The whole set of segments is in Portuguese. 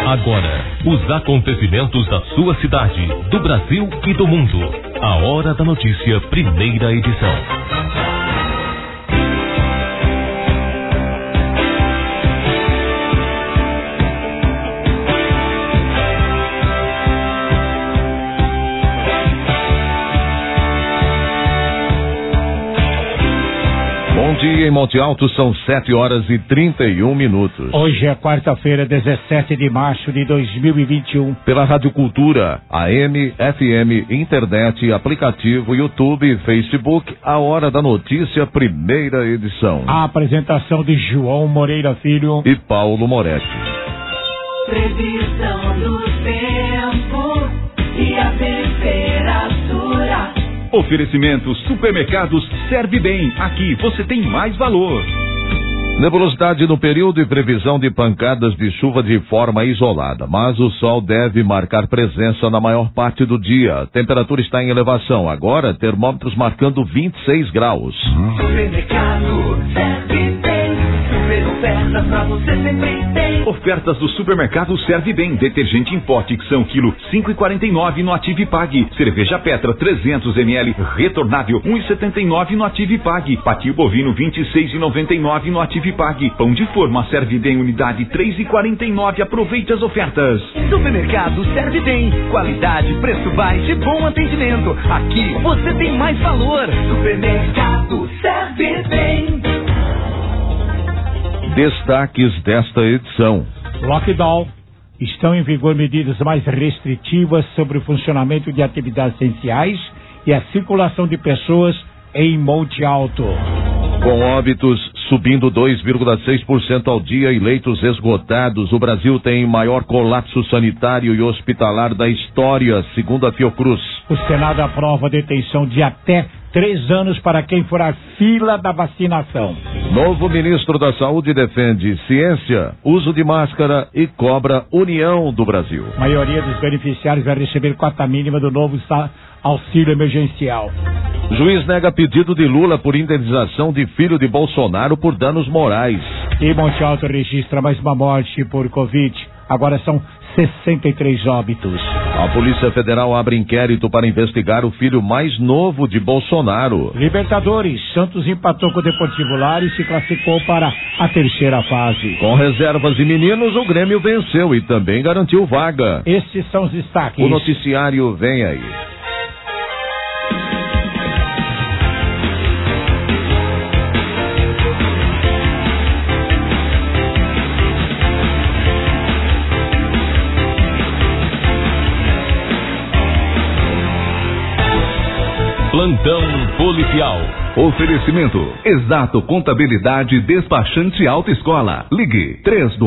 Agora, os acontecimentos da sua cidade, do Brasil e do mundo. A Hora da Notícia, primeira edição. Bom dia em Monte Alto, são 7h31. Hoje é quarta-feira, 17 de março de 2021. Pela Rádio Cultura, AM, FM, internet, aplicativo, YouTube, Facebook, a Hora da Notícia, primeira edição. A apresentação de João Moreira Filho e Paulo Moretti. Previsão do tempo e a temperatura. Oferecimento Supermercados Serve Bem. Aqui você tem mais valor. Nebulosidade no período e previsão de pancadas de chuva de forma isolada, mas o sol deve marcar presença na maior parte do dia. A temperatura está em elevação. Agora, termômetros marcando 26 graus. Supermercado Serve Bem. Super ofertas pra você sempre tem. Ofertas do Supermercado Serve Bem. Detergente em pó Tixão quilo 5,49 no Ative e Pague. Cerveja Petra 300 ml retornável 1,79 no Ative e Pague. Patinho bovino 26,99 no Ative e Pague. Pão de forma Serve Bem unidade 3,49. Aproveite as ofertas. Supermercado Serve Bem. Qualidade, preço baixo e bom atendimento. Aqui você tem mais valor. Supermercado Serve Bem. Destaques desta edição. Lockdown. Estão em vigor medidas mais restritivas sobre o funcionamento de atividades essenciais e a circulação de pessoas em Monte Alto. Com óbitos subindo 2,6% ao dia e leitos esgotados, o Brasil tem maior colapso sanitário e hospitalar da história, segundo a Fiocruz. O Senado aprova a detenção de até 3 anos para quem for à fila da vacinação. Novo ministro da Saúde defende ciência, uso de máscara e cobra união do Brasil. A maioria dos beneficiários vai receber cota mínima do novo auxílio emergencial. Juiz nega pedido de Lula por indenização de filho de Bolsonaro por danos morais. E Monte Alto registra mais uma morte por Covid. Agora são 63 óbitos. A Polícia Federal abre inquérito para investigar o filho mais novo de Bolsonaro. Libertadores, Santos empatou com o Deportivo Lara e se classificou para a terceira fase. Com reservas e meninos, o Grêmio venceu e também garantiu vaga. Esses são os destaques. O noticiário vem aí. Plantão policial. Oferecimento Exato Contabilidade Despachante Autoescola. Ligue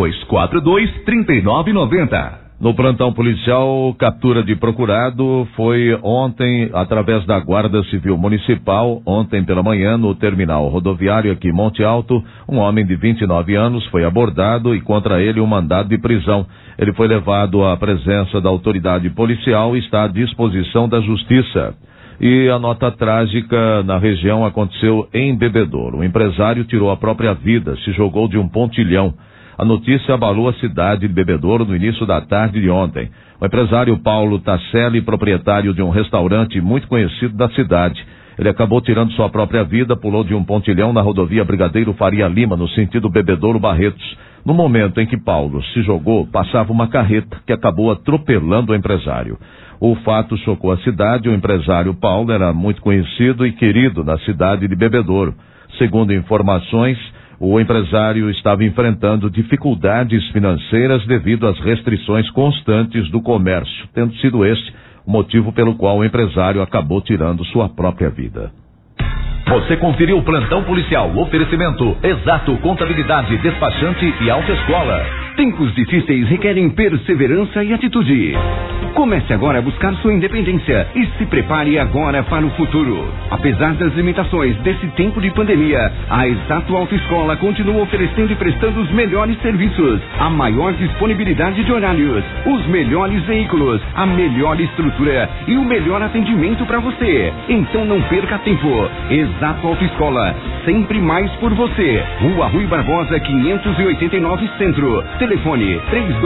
3242-3990. No plantão policial, captura de procurado foi ontem através da Guarda Civil Municipal. Ontem pela manhã, no terminal rodoviário aqui em Monte Alto, um homem de 29 anos foi abordado e contra ele um mandado de prisão. Ele foi levado à presença da autoridade policial e está à disposição da Justiça. E a nota trágica na região aconteceu em Bebedouro. O empresário tirou a própria vida, se jogou de um pontilhão. A notícia abalou a cidade de Bebedouro no início da tarde de ontem. O empresário Paulo Tasselli, proprietário de um restaurante muito conhecido da cidade. Ele acabou tirando sua própria vida, pulou de um pontilhão na rodovia Brigadeiro Faria Lima, no sentido Bebedouro-Barretos. No momento em que Paulo se jogou, passava uma carreta que acabou atropelando o empresário. O fato chocou a cidade. O empresário Paulo era muito conhecido e querido na cidade de Bebedouro. Segundo informações, o empresário estava enfrentando dificuldades financeiras devido às restrições constantes do comércio, tendo sido esse o motivo pelo qual o empresário acabou tirando sua própria vida. Você conferiu o plantão policial. Oferecimento Exato Contabilidade Despachante e Autoescola. Tempos difíceis requerem perseverança e atitude. Comece agora a buscar sua independência e se prepare agora para o futuro. Apesar das limitações desse tempo de pandemia, a Exato Autoescola continua oferecendo e prestando os melhores serviços, a maior disponibilidade de horários, os melhores veículos, a melhor estrutura e o melhor atendimento para você. Então não perca tempo. Exato Autoescola, sempre mais por você. Rua Rui Barbosa 589 Centro. Telefone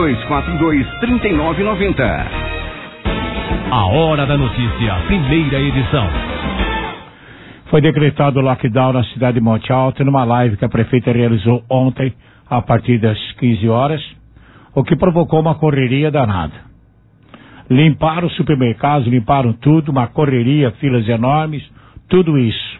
3242-3990. A Hora da Notícia, primeira edição. Foi decretado o lockdown na cidade de Monte Alto numa live que a prefeita realizou ontem a partir das 15 horas, o que provocou uma correria danada. Limparam os supermercados, limparam tudo, uma correria, filas enormes, tudo isso.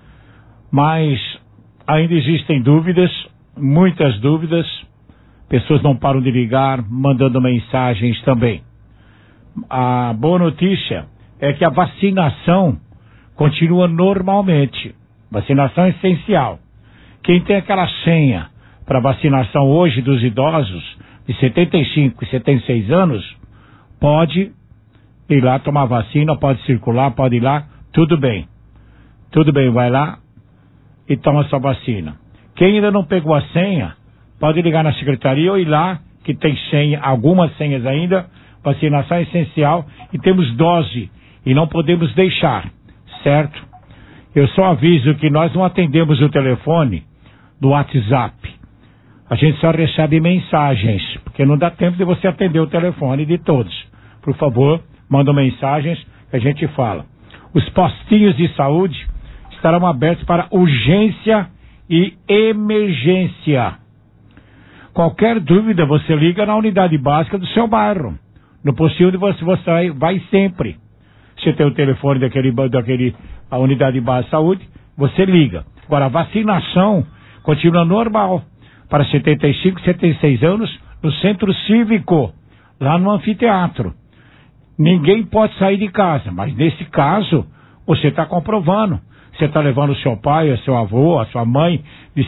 Mas ainda existem dúvidas, muitas dúvidas, pessoas não param de ligar, mandando mensagens também. A boa notícia é que a vacinação continua normalmente. Vacinação é essencial. Quem tem aquela senha para vacinação hoje dos idosos de 75 e 76 anos, pode ir lá tomar vacina, pode circular, pode ir lá, tudo bem. Tudo bem, vai lá e toma sua vacina. Quem ainda não pegou a senha, pode ligar na secretaria ou ir lá, que tem senha, algumas senhas ainda. Vacinação é essencial e temos dose e não podemos deixar, certo? Eu só aviso que nós não atendemos o telefone do WhatsApp. A gente só recebe mensagens, porque não dá tempo de você atender o telefone de todos. Por favor, mandam mensagens que a gente fala. Os postinhos de saúde estarão abertos para urgência e emergência. Qualquer dúvida, você liga na unidade básica do seu bairro. No postinho onde você vai sempre. Você tem o telefone a unidade básica de saúde, você liga. Agora, a vacinação continua normal para 75 e 76 anos no centro cívico, lá no anfiteatro. Ninguém pode sair de casa, mas nesse caso, você está comprovando. Você está levando o seu pai, o seu avô, a sua mãe de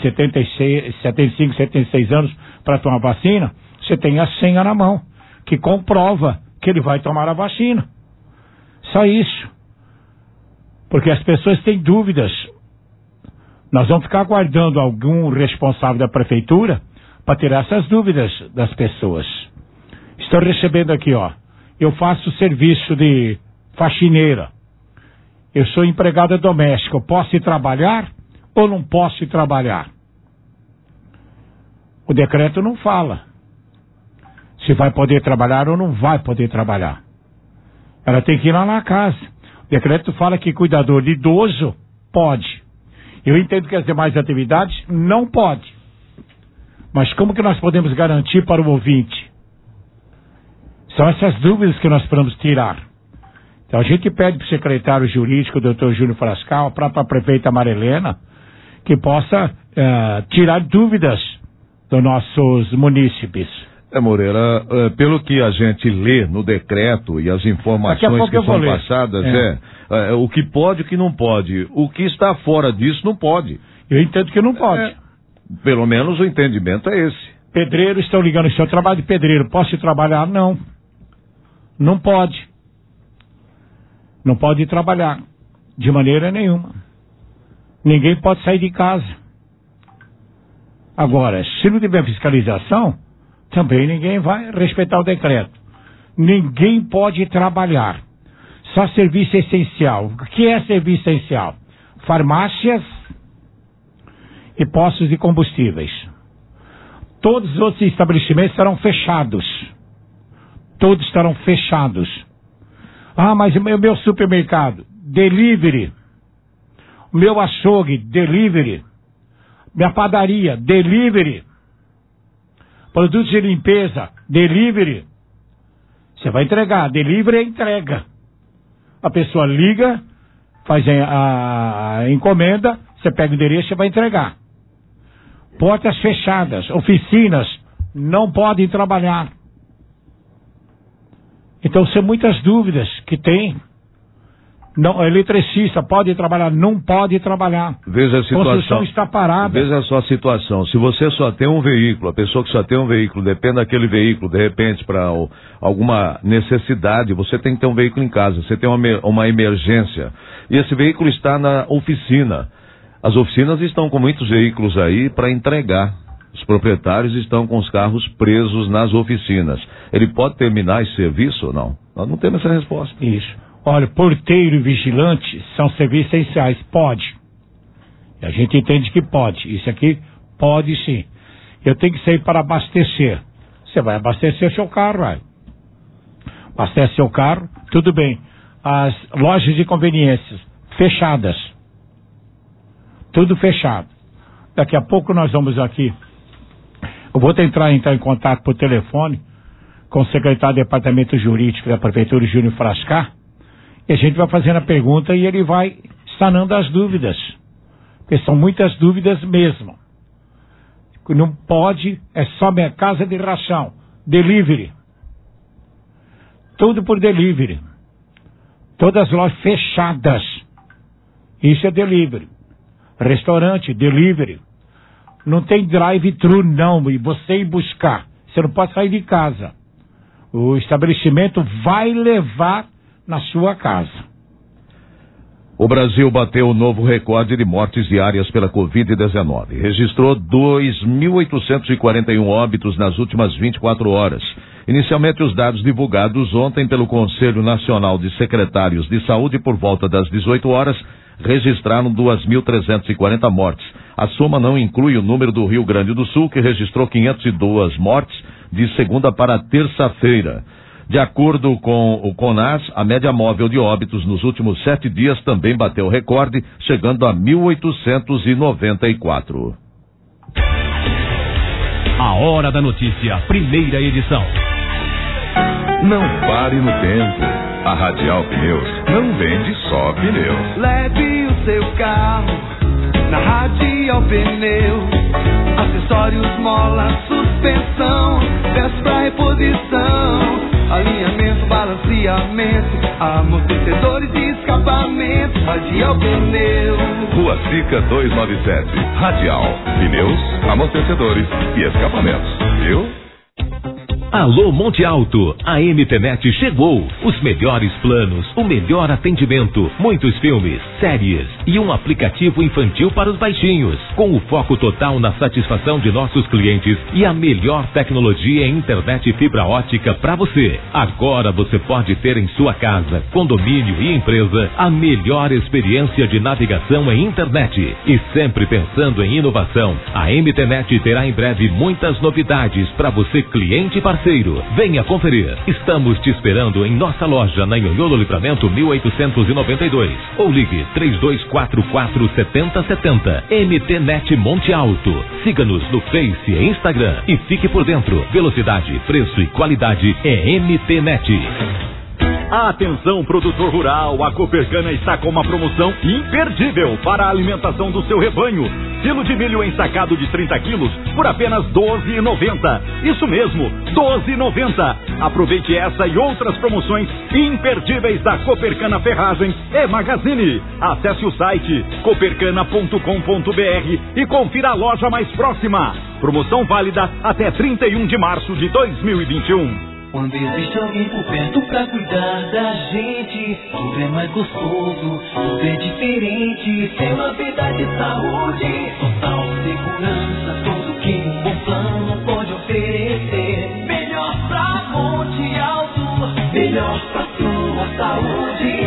75, 76 anos para tomar vacina, você tem a senha na mão, que comprova que ele vai tomar a vacina. Só isso. Porque as pessoas têm dúvidas. Nós vamos ficar aguardando algum responsável da prefeitura para tirar essas dúvidas das pessoas. Estou recebendo aqui, ó. Eu faço serviço de faxineira. Eu sou empregada doméstica. Eu posso ir trabalhar ou não posso ir trabalhar? O decreto não fala se vai poder trabalhar ou não vai poder trabalhar. Ela tem que ir lá na casa. O decreto fala que cuidador de idoso pode. Eu entendo que as demais atividades não pode. Mas como que nós podemos garantir para o ouvinte? São essas dúvidas que nós precisamos tirar. Então a gente pede para o secretário jurídico, o doutor Júnior Frascal, a própria prefeita Marilena, que possa tirar dúvidas dos nossos munícipes. Moreira, pelo que a gente lê no decreto e as informações que são passadas, o que pode e o que não pode. O que está fora disso não pode. Eu entendo que não pode. Pelo menos o entendimento é esse. Pedreiros estão ligando, se eu trabalho de pedreiro, posso ir trabalhar? Não. Não pode. Não pode ir trabalhar. De maneira nenhuma. Ninguém pode sair de casa. Agora, se não tiver fiscalização, também ninguém vai respeitar o decreto. Ninguém pode trabalhar. Só serviço essencial. O que é serviço essencial? Farmácias e postos de combustíveis. Todos os outros estabelecimentos estarão fechados. Todos estarão fechados. Ah, mas o meu supermercado, delivery. O meu açougue, delivery. Minha padaria, delivery. Produtos de limpeza, delivery. Você vai entregar, delivery é entrega. A pessoa liga, faz a encomenda, você pega o endereço e vai entregar. Portas fechadas, oficinas não podem trabalhar. Então são muitas dúvidas que tem. Não, eletricista pode trabalhar, não pode trabalhar. Veja a situação. A construção está parada. Veja só a situação. Se você só tem um veículo, a pessoa que só tem um veículo, depende daquele veículo, de repente, para alguma necessidade, você tem que ter um veículo em casa. Você tem uma emergência. E esse veículo está na oficina. As oficinas estão com muitos veículos aí para entregar. Os proprietários estão com os carros presos nas oficinas. Ele pode terminar esse serviço ou não? Nós não temos essa resposta. Isso. Olha, porteiro e vigilante são serviços essenciais. Pode. E a gente entende que pode. Isso aqui pode sim. Eu tenho que sair para abastecer. Você vai abastecer seu carro, vai. Abastece seu carro, tudo bem. As lojas de conveniências fechadas. Tudo fechado. Daqui a pouco nós vamos aqui. Eu vou entrar em contato por telefone com o secretário do Departamento Jurídico da Prefeitura, Júnior Frascar, e a gente vai fazendo a pergunta e ele vai sanando as dúvidas. Porque são muitas dúvidas mesmo. Não pode, é só minha casa de ração. Delivery. Tudo por delivery. Todas as lojas fechadas. Isso é delivery. Restaurante, delivery. Não tem drive-thru não, e você ir buscar. Você não pode sair de casa. O estabelecimento vai levar na sua casa. O Brasil bateu o novo recorde de mortes diárias pela Covid-19. Registrou 2.841 óbitos nas últimas 24 horas. Inicialmente, os dados divulgados ontem pelo Conselho Nacional de Secretários de Saúde por volta das 18 horas registraram 2.340 mortes. A soma não inclui o número do Rio Grande do Sul, que registrou 502 mortes de segunda para terça-feira. De acordo com o CONAS, a média móvel de óbitos nos últimos 7 dias também bateu o recorde, chegando a 1.894. A Hora da Notícia, primeira edição. Não pare no tempo. A Radial Pneus não vende só pneus. Leve o seu carro na Radial Pneus. Acessórios, mola, suspensão, peças pra reposição, alinhamento, balanceamento, amortecedores e escapamento. Radial Pneus. Rua Sica 297. Radial Pneus, amortecedores e escapamentos. Viu? Alô Monte Alto, a MTNet chegou. Os melhores planos, o melhor atendimento, muitos filmes, séries e um aplicativo infantil para os baixinhos, com o foco total na satisfação de nossos clientes e a melhor tecnologia em internet fibra ótica para você. Agora você pode ter em sua casa, condomínio e empresa a melhor experiência de navegação em internet. E sempre pensando em inovação, a MTNet terá em breve muitas novidades para você, cliente e parceiro. Venha conferir. Estamos te esperando em nossa loja na Nhonhô Livramento 1892. Ou ligue 3244-7070. MTNet Monte Alto. Siga-nos no Face e Instagram e fique por dentro. Velocidade, preço e qualidade é MTNet. Atenção, produtor rural, a Copercana está com uma promoção imperdível para a alimentação do seu rebanho. Quilo de milho ensacado de 30 quilos por apenas R$ 12,90. Isso mesmo, R$ 12,90. Aproveite essa e outras promoções imperdíveis da Copercana Ferragens e Magazine. Acesse o site copercana.com.br e confira a loja mais próxima. Promoção válida até 31 de março de 2021. Quando existe alguém por perto pra cuidar da gente, tudo é mais gostoso, tudo é diferente. Tem uma vida de saúde, total segurança, tudo que um bom plano pode oferecer. Melhor pra Monte Alto, melhor pra sua saúde.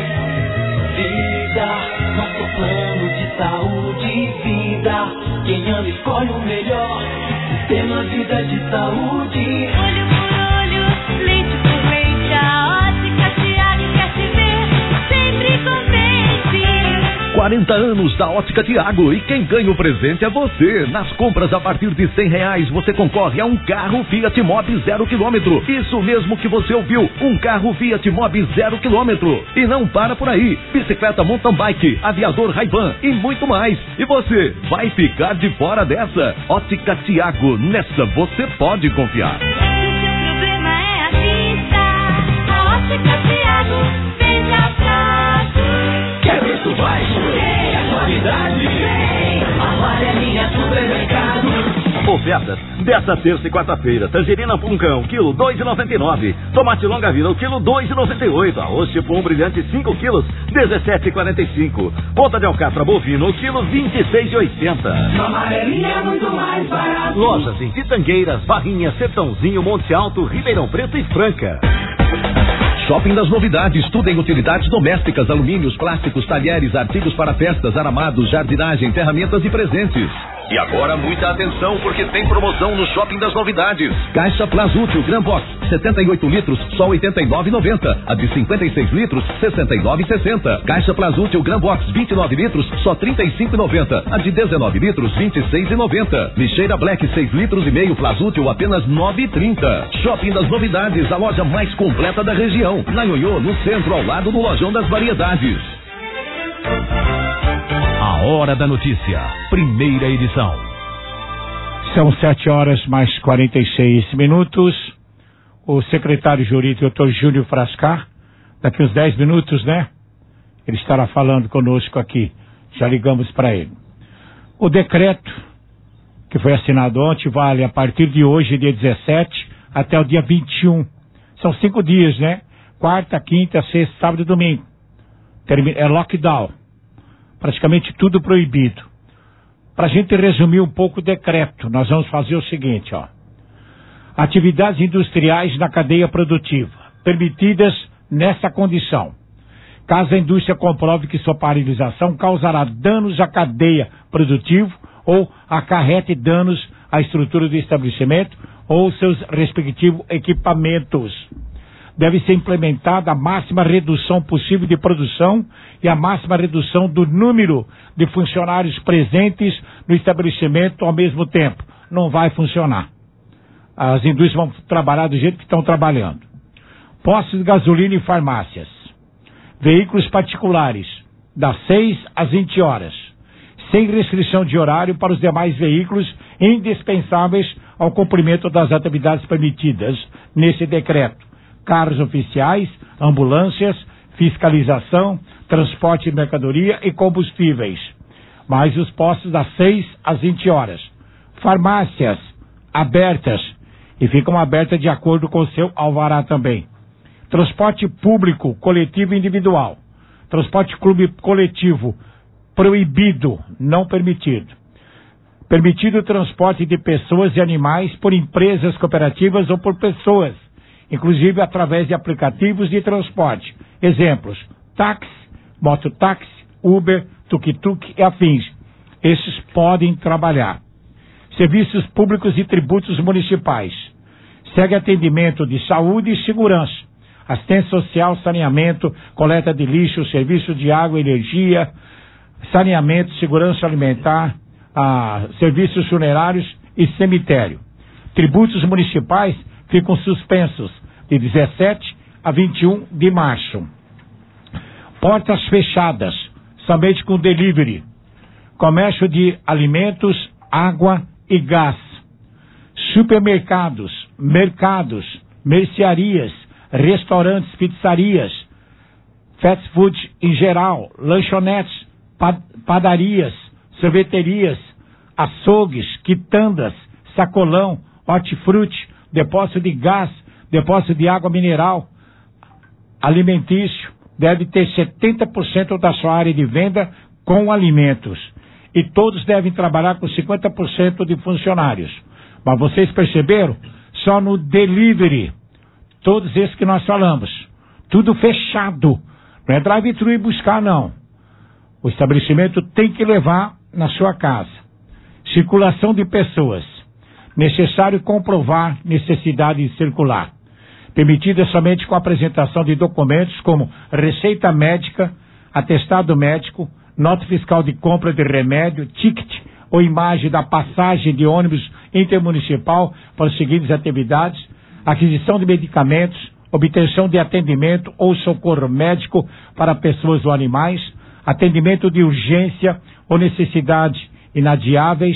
Vida, nosso plano de saúde e vida. Quem ama escolhe o melhor, Sistema Vida de Saúde. Olho por olho, leite por leite, a Ótica Tiago quer te ver sempre contente. 40 anos da Ótica Tiago e quem ganha o presente é você. Nas compras a partir de R$100 você concorre a um carro Fiat Mobi 0 km. Isso mesmo que você ouviu, um carro Fiat Mobi 0 km. E não para por aí, bicicleta mountain bike, aviador Ray-Ban e muito mais. E você vai ficar de fora dessa. Ótica Tiago, nessa você pode confiar. O seu problema é a vista, a Ótica Tiago vem de atrás. Quer preço baixo? É qualidade. A Amarelinha Supermercado. Ofertas desta terça e quarta-feira. Tangerina Puncão, quilo 2,99. Tomate longa vida, o quilo 2,98. Arroz tipo brilhante 5 quilos, 17,45. Ponta de alcatra bovino, o quilo 26,80. Amarelinha é muito mais barato. Lojas em Pitangueiras, Barrinha, Sertãozinho, Monte Alto, Ribeirão Preto e Franca. Shopping das Novidades, tudo em utilidades domésticas, alumínios, plásticos, talheres, artigos para festas, aramados, jardinagem, ferramentas e presentes. E agora muita atenção, porque tem promoção no Shopping das Novidades. Caixa Plazútil Gran Box, 78 litros, só R$ 89,90. A de 56 litros, R$ 69,60. Caixa Plazútil Gran Box, 29 litros, só R$ 35,90. A de 19 litros, R$ 26,90. Lixeira Black, 6 litros e meio, Plazútil, apenas R$ 9,30. Shopping das Novidades, a loja mais completa da região. Na Ioiô, no centro, ao lado do Lojão das Variedades. A Hora da Notícia, primeira edição. São 7h mais 46. O secretário jurídico, Dr. Júlio Frascar, daqui uns 10 minutos, né? Ele estará falando conosco aqui. Já ligamos para ele. O decreto que foi assinado ontem vale a partir de hoje, dia 17, até o dia 21. São 5 dias, né? Quarta, quinta, sexta, sábado e domingo. É lockdown. Praticamente tudo proibido. Para a gente resumir um pouco o decreto, nós vamos fazer o seguinte, ó. Atividades industriais na cadeia produtiva, permitidas nessa condição. Caso a indústria comprove que sua paralisação causará danos à cadeia produtiva ou acarrete danos à estrutura do estabelecimento ou seus respectivos equipamentos. Deve ser implementada a máxima redução possível de produção e a máxima redução do número de funcionários presentes no estabelecimento ao mesmo tempo. Não vai funcionar. As indústrias vão trabalhar do jeito que estão trabalhando. Postos de gasolina e farmácias. Veículos particulares, das 6 às 20 horas. Sem restrição de horário para os demais veículos indispensáveis ao cumprimento das atividades permitidas nesse decreto. Carros oficiais, ambulâncias, fiscalização, transporte de mercadoria e combustíveis. Mais os postos das 6 às 20 horas. Farmácias abertas e ficam abertas de acordo com o seu alvará também. Transporte público, coletivo e individual. Transporte clube coletivo, proibido, não permitido. Permitido o transporte de pessoas e animais por empresas cooperativas ou por pessoas, inclusive através de aplicativos de transporte. Exemplos: táxi, mototáxi, Uber, tuk-tuk e afins. Esses podem trabalhar. Serviços públicos e tributos municipais. Segue atendimento de saúde e segurança, assistência social, saneamento, coleta de lixo, serviço de água e energia, saneamento, segurança alimentar, serviços funerários e cemitério. Tributos municipais ficam suspensos de 17 a 21 de março. Portas fechadas, somente com delivery. Comércio de alimentos, água e gás. Supermercados, mercados, mercearias, restaurantes, pizzarias, fast food em geral, lanchonetes, padarias, sorveterias, açougues, quitandas, sacolão, hortifruti, depósito de gás, depósito de água mineral, alimentício, deve ter 70% da sua área de venda com alimentos. E todos devem trabalhar com 50% de funcionários. Mas vocês perceberam? Só no delivery, todos esses que nós falamos, tudo fechado. Não é drive-thru e buscar, não. O estabelecimento tem que levar na sua casa. Circulação de pessoas. Necessário comprovar necessidade de circular. Permitida somente com a apresentação de documentos como receita médica, atestado médico, nota fiscal de compra de remédio, ticket ou imagem da passagem de ônibus intermunicipal para as seguintes atividades: aquisição de medicamentos, obtenção de atendimento ou socorro médico para pessoas ou animais, atendimento de urgência ou necessidade inadiáveis.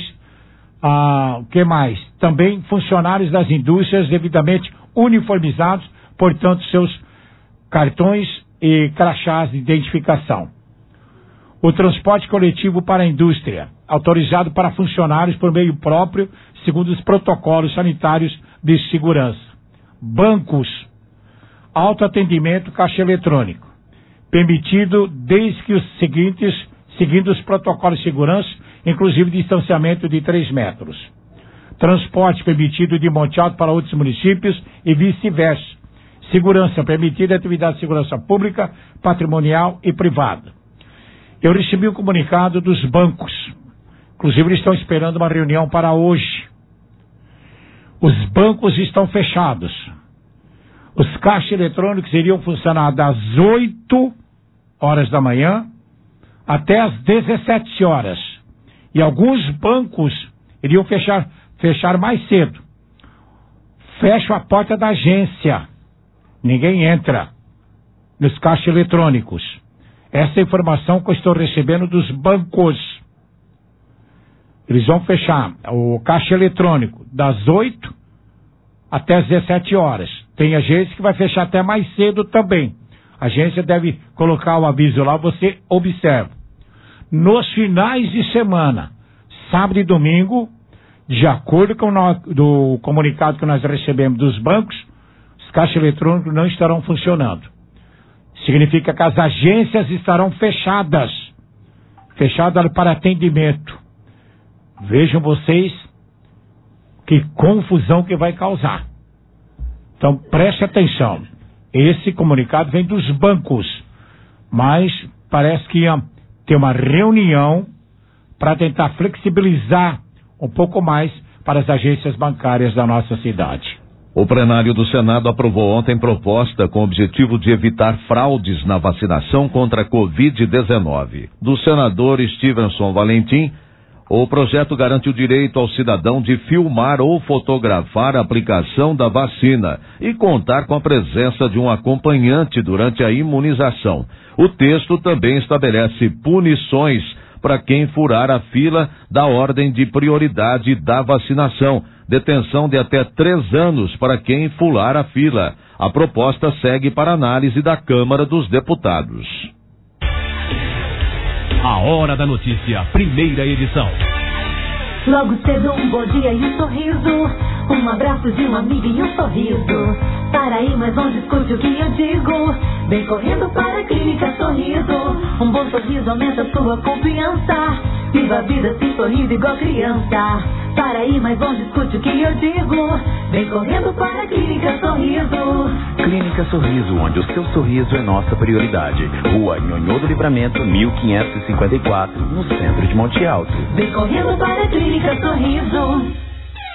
O que mais? Também funcionários das indústrias devidamente uniformizados, portanto, seus cartões e crachás de identificação. O transporte coletivo para a indústria, autorizado para funcionários por meio próprio, segundo os protocolos sanitários de segurança. Bancos, autoatendimento, caixa eletrônico, permitido desde que seguindo os protocolos de segurança, inclusive distanciamento de 3 metros. Transporte permitido de Monte Alto para outros municípios e vice-versa. Segurança permitida, atividade de segurança pública, patrimonial e privada. Eu recebi um comunicado dos bancos Inclusive, eles estão esperando uma reunião para hoje. Os bancos estão fechados. Os caixas eletrônicos iriam funcionar das 8 horas da manhã até as 17 horas. E alguns bancos iriam fechar mais cedo. Fecham a porta da agência. Ninguém entra nos caixas eletrônicos. Essa é a informação que eu estou recebendo dos bancos. Eles vão fechar o caixa eletrônico das 8 até as 17 horas. Tem agência que vai fechar até mais cedo também. A agência deve colocar o aviso lá, você observa. Nos finais de semana, sábado e domingo, de acordo com o comunicado que nós recebemos dos bancos, os caixas eletrônicos não estarão funcionando. Significa que as agências estarão fechadas para atendimento. Vejam vocês que confusão que vai causar. Então preste atenção. Esse comunicado vem dos bancos, mas parece que ia ter uma reunião para tentar flexibilizar um pouco mais para as agências bancárias da nossa cidade. O plenário do Senado aprovou ontem proposta com o objetivo de evitar fraudes na vacinação contra a Covid-19. Do senador Stevenson Valentim, o projeto garante o direito ao cidadão de filmar ou fotografar a aplicação da vacina e contar com a presença de um acompanhante durante a imunização. O texto também estabelece punições para quem furar a fila da ordem de prioridade da vacinação, detenção de até 3 anos para quem furar a fila. A proposta segue para análise da Câmara dos Deputados. A Hora da Notícia, primeira edição. Logo cedo um bom dia e um sorriso, um abraço de um amigo e um sorriso. Para aí, mas não discute o que eu digo. Vem correndo para a Clínica Sorriso. Um bom sorriso aumenta sua confiança. Viva a vida assim sorrindo igual criança. Para aí, mas não discute o que eu digo. Vem correndo para a Clínica Sorriso. Clínica Sorriso, onde o seu sorriso é nossa prioridade. Rua Nhonhô do Livramento, 1554, no centro de Monte Alto. Vem correndo para a Clínica Sorriso.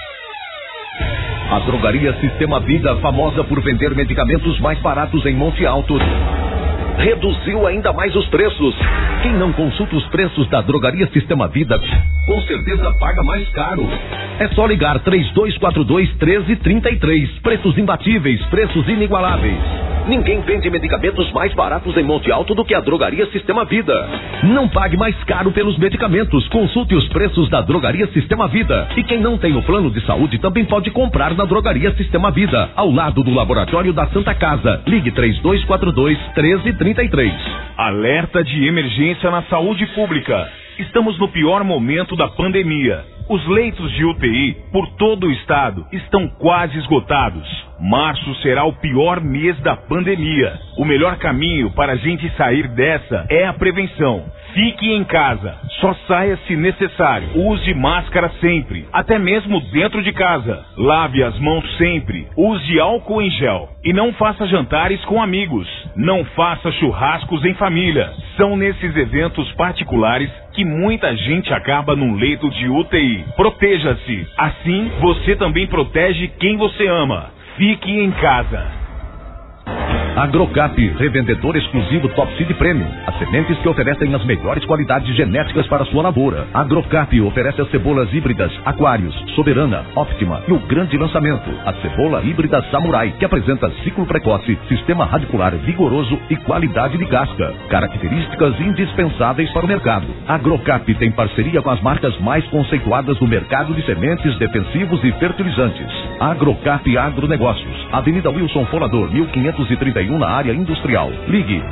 A Drogaria Sistema Vida, famosa por vender medicamentos mais baratos em Monte Alto, reduziu ainda mais os preços. Quem não consulta os preços da Drogaria Sistema Vida, com certeza paga mais caro. É só ligar 3242-1333. Preços imbatíveis, preços inigualáveis. Ninguém vende medicamentos mais baratos em Monte Alto do que a Drogaria Sistema Vida. Não pague mais caro pelos medicamentos. Consulte os preços da Drogaria Sistema Vida. E quem não tem o plano de saúde também pode comprar na Drogaria Sistema Vida, ao lado do Laboratório da Santa Casa. Ligue 3242-1333. Alerta de emergência na saúde pública. Estamos no pior momento da pandemia. Os leitos de UTI por todo o estado estão quase esgotados. Março será o pior mês da pandemia. O melhor caminho para a gente sair dessa é a prevenção. Fique em casa. Só saia se necessário. Use máscara sempre, até mesmo dentro de casa. Lave as mãos sempre. Use álcool em gel. E não faça jantares com amigos. Não faça churrascos em família. São nesses eventos particulares que muita gente acaba num leito de UTI. Proteja-se. Assim, você também protege quem você ama. Fique em casa. Agrocap, revendedor exclusivo Top Seed Premium. As sementes que oferecem as melhores qualidades genéticas para sua lavoura. Agrocap oferece as cebolas híbridas Aquários, Soberana, Optima e o grande lançamento, a cebola híbrida Samurai, que apresenta ciclo precoce, sistema radicular vigoroso e qualidade de casca. Características indispensáveis para o mercado. Agrocap tem parceria com as marcas mais conceituadas do mercado de sementes, defensivos e fertilizantes. Agrocap Agronegócios, Avenida Wilson Folador, 1531, na área industrial. Ligue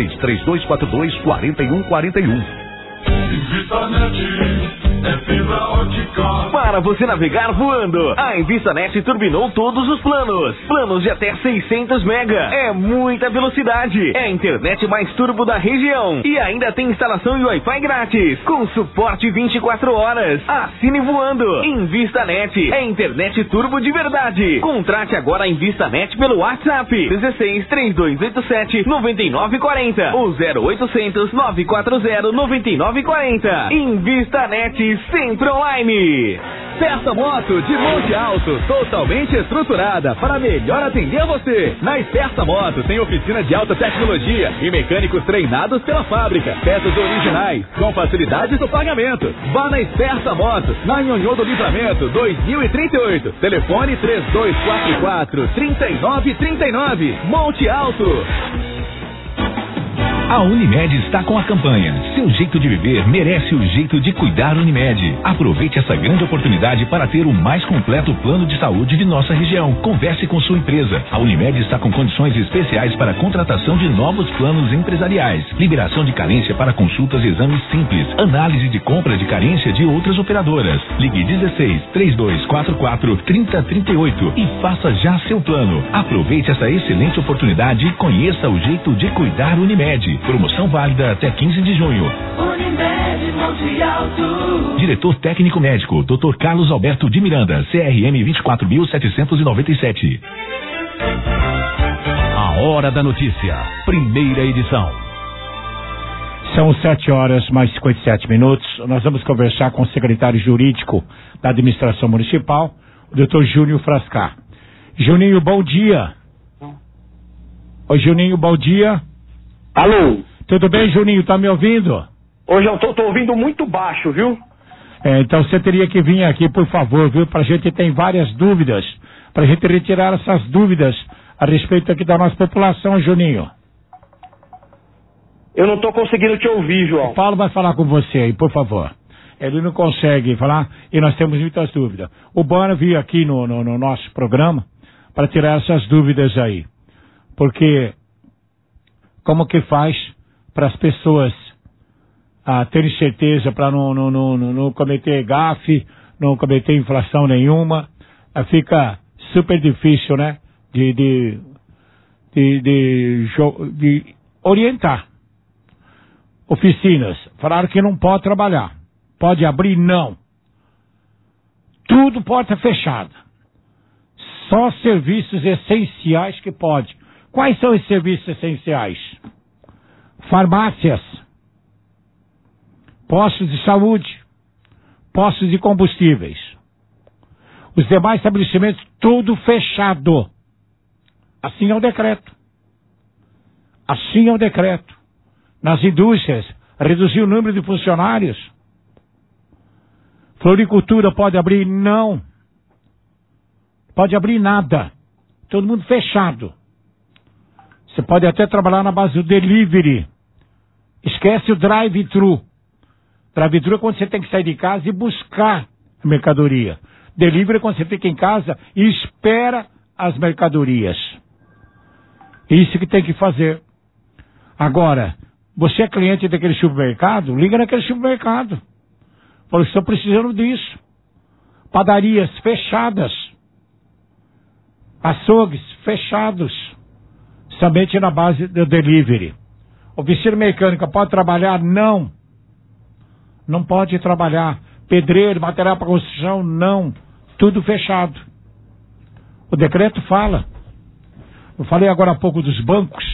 16-3242-4141. InvistaNet é fibra ótica. Para você navegar voando, a InvistaNet turbinou todos os planos. Planos de até 600 mega. É muita velocidade. É a internet mais turbo da região. E ainda tem instalação e Wi-Fi grátis, com suporte 24 horas. Assine voando. InvistaNet é internet turbo de verdade. Contrate agora a InvistaNet pelo WhatsApp 16-3287-9940 ou 0800-940-9940. InvistaNet e Centro Online. Peça Moto de Monte Alto, totalmente estruturada para melhor atender você. Na Esperta Moto tem oficina de alta tecnologia e mecânicos treinados pela fábrica. Peças originais, com facilidades no pagamento. Vá na Esperta Moto, na Nhonhô do Livramento, 2038. Telefone 3244-3939. Monte Alto. A Unimed está com a campanha Seu jeito de viver merece o jeito de cuidar. Unimed. Aproveite essa grande oportunidade para ter o mais completo plano de saúde de nossa região. Converse com sua empresa. A Unimed está com condições especiais para a contratação de novos planos empresariais. Liberação de carência para consultas e exames simples. Análise de compra de carência de outras operadoras. Ligue 16-3244-3038 e faça já seu plano. Aproveite essa excelente oportunidade e conheça o jeito de cuidar. Unimed. Promoção válida até 15 de junho. Unimed Monte Alto. Diretor técnico médico, Dr. Carlos Alberto de Miranda, CRM 24.797. A Hora da Notícia, primeira edição. São 7h57. Nós vamos conversar com o secretário jurídico da administração municipal, o Dr. Júnior Frascar. Juninho, bom dia. Oi, Juninho, bom dia. Alô? Tudo bem, Juninho? Tá me ouvindo? Hoje eu tô ouvindo muito baixo, viu? Então você teria que vir aqui, por favor, viu? Pra gente tem várias dúvidas. Pra gente retirar essas dúvidas a respeito aqui da nossa população, Juninho. Eu não tô conseguindo te ouvir, João. O Paulo vai falar com você aí, por favor. Ele não consegue falar e nós temos muitas dúvidas. O Bana veio aqui no nosso programa para tirar essas dúvidas aí. Porque como que faz para as pessoas terem certeza para não cometer gafe, não cometer infração nenhuma? Fica super difícil, né? De orientar. Oficinas. Falaram que não pode trabalhar. Pode abrir? Não. Tudo porta fechada. Só serviços essenciais que pode. Quais são os serviços essenciais? Farmácias, postos de saúde, postos de combustíveis. Os demais estabelecimentos, tudo fechado. Assim é o decreto. Assim é o decreto. Nas indústrias, reduzir o número de funcionários. Floricultura pode abrir? Não. Pode abrir nada. Todo mundo fechado. Você pode até trabalhar na base do delivery. Esquece o drive-thru. Drive-thru é quando você tem que sair de casa e buscar a mercadoria. Delivery é quando você fica em casa e espera as mercadorias. Isso que tem que fazer. Agora, você é cliente daquele supermercado? Liga naquele supermercado. Fala, estou precisando disso. Padarias fechadas. Açougues fechados. Somente na base do delivery. Oficina mecânica pode trabalhar? Não. Não pode trabalhar. Pedreiro, material para construção? Não. Tudo fechado. O decreto fala. Eu falei agora há pouco dos bancos.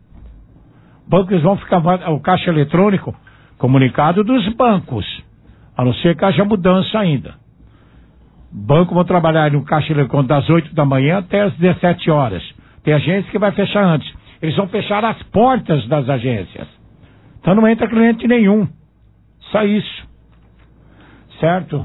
Bancos vão ficar... O caixa eletrônico, comunicado dos bancos. A não ser que haja mudança ainda. Banco vão trabalhar no caixa eletrônico das 8 da manhã até as 17 horas. Tem agência que vai fechar antes. Eles vão fechar as portas das agências. Então não entra cliente nenhum. Só isso. Certo?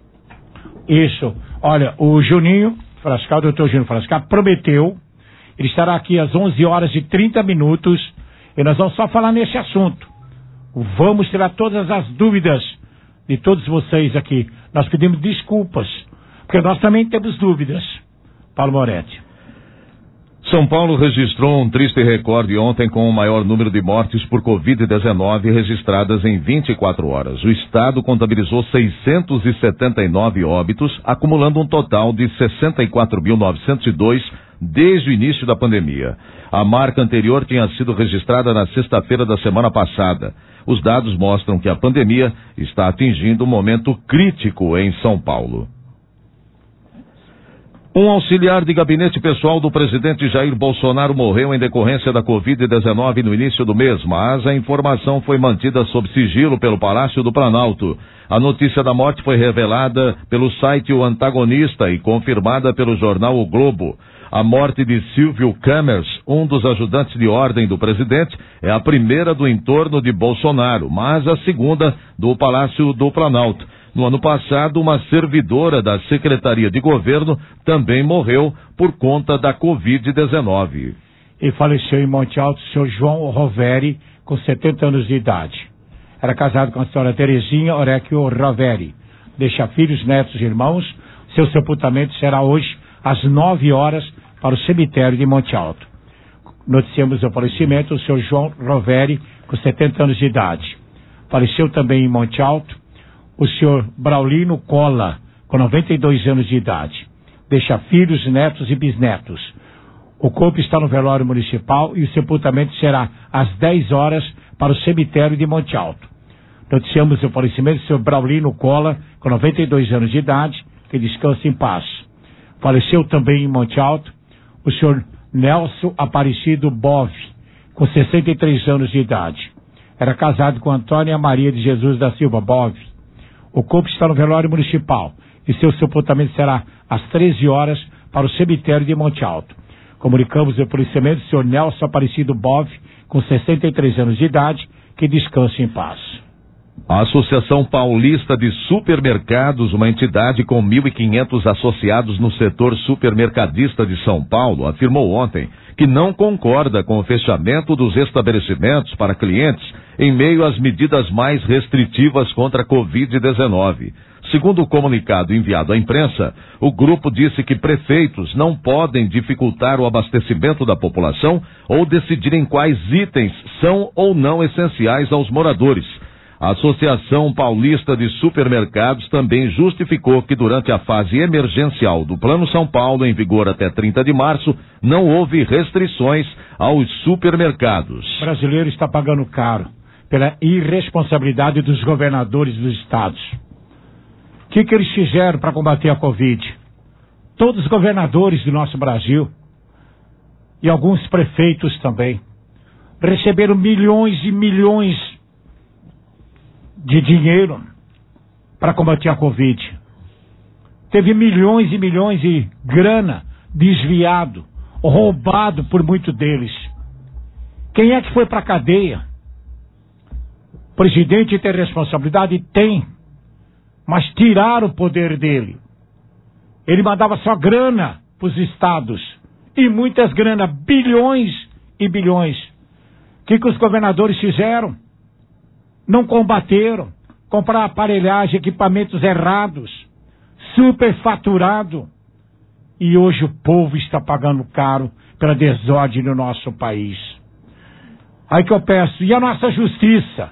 Isso. Olha, o Juninho Frascar, o doutor Júnior Frascar, prometeu. Ele estará aqui às 11h30 e nós vamos só falar nesse assunto. Vamos tirar todas as dúvidas de todos vocês aqui. Nós pedimos desculpas, porque nós também temos dúvidas. Paulo Moretti. São Paulo registrou um triste recorde ontem com o maior número de mortes por Covid-19 registradas em 24 horas. O estado contabilizou 679 óbitos, acumulando um total de 64.902 desde o início da pandemia. A marca anterior tinha sido registrada na sexta-feira da semana passada. Os dados mostram que a pandemia está atingindo um momento crítico em São Paulo. Um auxiliar de gabinete pessoal do presidente Jair Bolsonaro morreu em decorrência da Covid-19 no início do mês, mas a informação foi mantida sob sigilo pelo Palácio do Planalto. A notícia da morte foi revelada pelo site O Antagonista e confirmada pelo jornal O Globo. A morte de Silvio Cammers, um dos ajudantes de ordem do presidente, é a primeira do entorno de Bolsonaro, mas a segunda do Palácio do Planalto. No ano passado, uma servidora da Secretaria de Governo também morreu por conta da Covid-19. E faleceu em Monte Alto o senhor João Roveri, com 70 anos de idade. Era casado com a senhora Terezinha Orecchio Roveri. Deixa filhos, netos e irmãos. Seu sepultamento será hoje às 9 horas para o cemitério de Monte Alto. Noticiamos o falecimento do senhor João Roveri, com 70 anos de idade. Faleceu também em Monte Alto o senhor Braulino Cola, com 92 anos de idade. Deixa filhos, netos e bisnetos. O corpo está no velório municipal e o sepultamento será às 10 horas para o cemitério de Monte Alto. Noticiamos o falecimento do senhor Braulino Cola, com 92 anos de idade, que descansa em paz. Faleceu também em Monte Alto o senhor Nelson Aparecido Bove, com 63 anos de idade. Era casado com Antônia Maria de Jesus da Silva Bove. O corpo está no velório municipal e seu sepultamento será às 13 horas para o cemitério de Monte Alto. Comunicamos o falecimento do senhor Nelson Aparecido Bove, com 63 anos de idade, que descanse em paz. A Associação Paulista de Supermercados, uma entidade com 1.500 associados no setor supermercadista de São Paulo, afirmou ontem que não concorda com o fechamento dos estabelecimentos para clientes em meio às medidas mais restritivas contra a Covid-19. Segundo o comunicado enviado à imprensa, o grupo disse que prefeitos não podem dificultar o abastecimento da população ou decidirem quais itens são ou não essenciais aos moradores. A Associação Paulista de Supermercados também justificou que durante a fase emergencial do Plano São Paulo, em vigor até 30 de março, não houve restrições aos supermercados. O brasileiro está pagando caro pela irresponsabilidade dos governadores dos estados. O que eles fizeram para combater a Covid? Todos os governadores do nosso Brasil e alguns prefeitos também receberam milhões e milhões de dinheiro para combater a Covid. Teve milhões e milhões de grana desviado, roubado por muitos deles. Quem é que foi para a cadeia? O presidente tem responsabilidade? Tem. Mas tiraram o poder dele. Ele mandava só grana para os estados. E muitas grana, bilhões e bilhões. O que os governadores fizeram? Não combateram, comprar aparelhagem, equipamentos errados, superfaturado. E hoje o povo está pagando caro pela desordem no nosso país. Aí que eu peço, e a nossa justiça?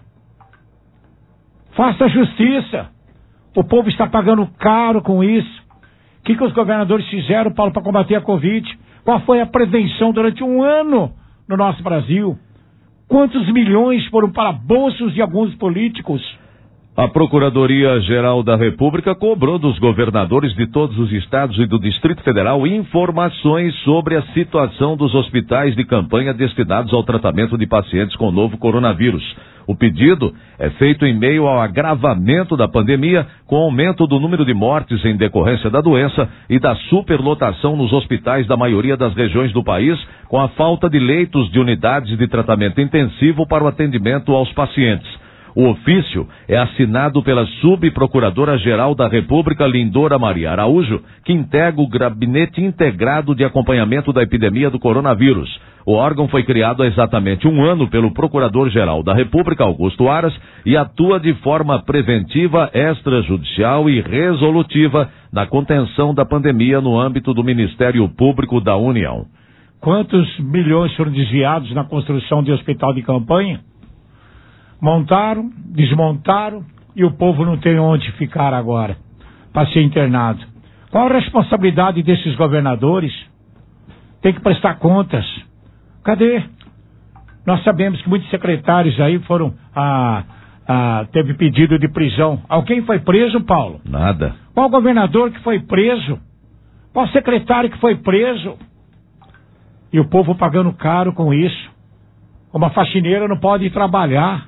Faça justiça. O povo está pagando caro com isso. O que os governadores fizeram, Paulo, para combater a Covid? Qual foi a prevenção durante um ano no nosso Brasil? Quantos milhões foram para bolsos de alguns políticos? A Procuradoria-Geral da República cobrou dos governadores de todos os estados e do Distrito Federal informações sobre a situação dos hospitais de campanha destinados ao tratamento de pacientes com o novo coronavírus. O pedido é feito em meio ao agravamento da pandemia, com aumento do número de mortes em decorrência da doença e da superlotação nos hospitais da maioria das regiões do país, com a falta de leitos de unidades de tratamento intensivo para o atendimento aos pacientes. O ofício é assinado pela Subprocuradora-Geral da República, Lindora Maria Araújo, que integra o Gabinete Integrado de Acompanhamento da Epidemia do Coronavírus. O órgão foi criado há exatamente um ano pelo Procurador-Geral da República, Augusto Aras, e atua de forma preventiva, extrajudicial e resolutiva na contenção da pandemia no âmbito do Ministério Público da União. Quantos milhões foram desviados na construção de hospital de campanha? Montaram, desmontaram e o povo não tem onde ficar agora para ser internado. Qual a responsabilidade desses governadores? Tem que prestar contas. Cadê? Nós sabemos que muitos secretários aí foram teve pedido de prisão. Alguém foi preso, Paulo? Nada. Qual governador que foi preso Qual secretário que foi preso? E o povo pagando caro com isso. Uma faxineira não pode ir trabalhar.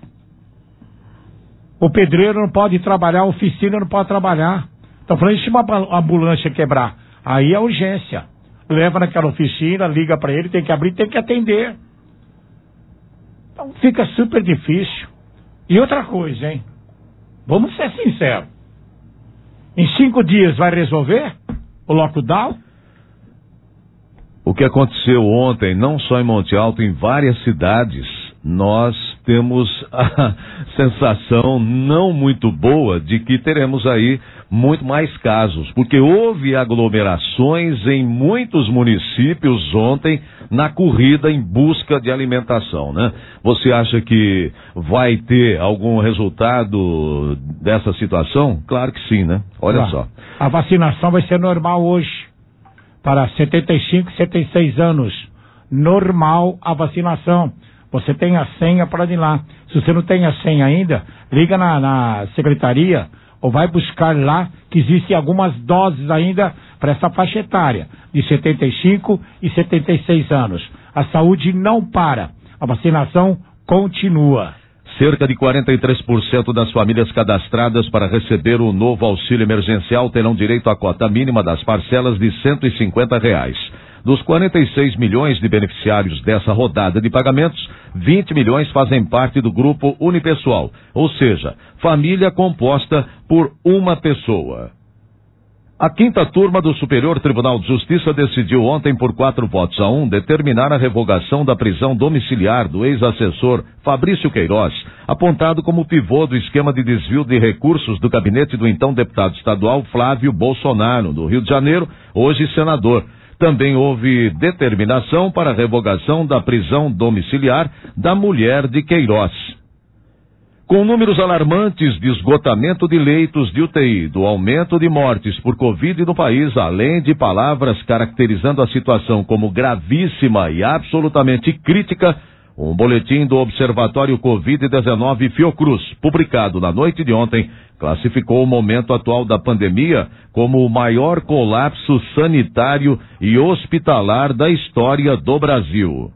O pedreiro não pode ir trabalhar, a oficina não pode trabalhar. Estão falando de uma ambulância quebrar. Aí é urgência. Leva naquela oficina, liga para ele, tem que abrir, tem que atender. Então fica super difícil. E outra coisa, hein? Vamos ser sinceros. Em 5 dias vai resolver o lockdown? O que aconteceu ontem, não só em Monte Alto, em várias cidades, nós temos a sensação não muito boa de que teremos aí muito mais casos, porque houve aglomerações em muitos municípios ontem na corrida em busca de alimentação, né? Você acha que vai ter algum resultado dessa situação? Claro que sim, né? Olha só. A vacinação vai ser normal hoje, para 75 e 76 anos. Normal a vacinação. Você tem a senha para ir lá. Se você não tem a senha ainda, liga na secretaria ou vai buscar lá, que existem algumas doses ainda para essa faixa etária, de 75 e 76 anos. A saúde não para. A vacinação continua. Cerca de 43% das famílias cadastradas para receber o novo auxílio emergencial terão direito à cota mínima das parcelas de R$150. Dos 46 milhões de beneficiários dessa rodada de pagamentos, 20 milhões fazem parte do grupo unipessoal, ou seja, família composta por uma pessoa. A 5ª turma do Superior Tribunal de Justiça decidiu ontem, por 4 votos a 1, determinar a revogação da prisão domiciliar do ex-assessor Fabrício Queiroz, apontado como pivô do esquema de desvio de recursos do gabinete do então deputado estadual Flávio Bolsonaro, do Rio de Janeiro, hoje senador. Também houve determinação para a revogação da prisão domiciliar da mulher de Queiroz. Com números alarmantes de esgotamento de leitos de UTI, do aumento de mortes por Covid no país, além de palavras caracterizando a situação como gravíssima e absolutamente crítica, um boletim do Observatório Covid-19 Fiocruz, publicado na noite de ontem, classificou o momento atual da pandemia como o maior colapso sanitário e hospitalar da história do Brasil.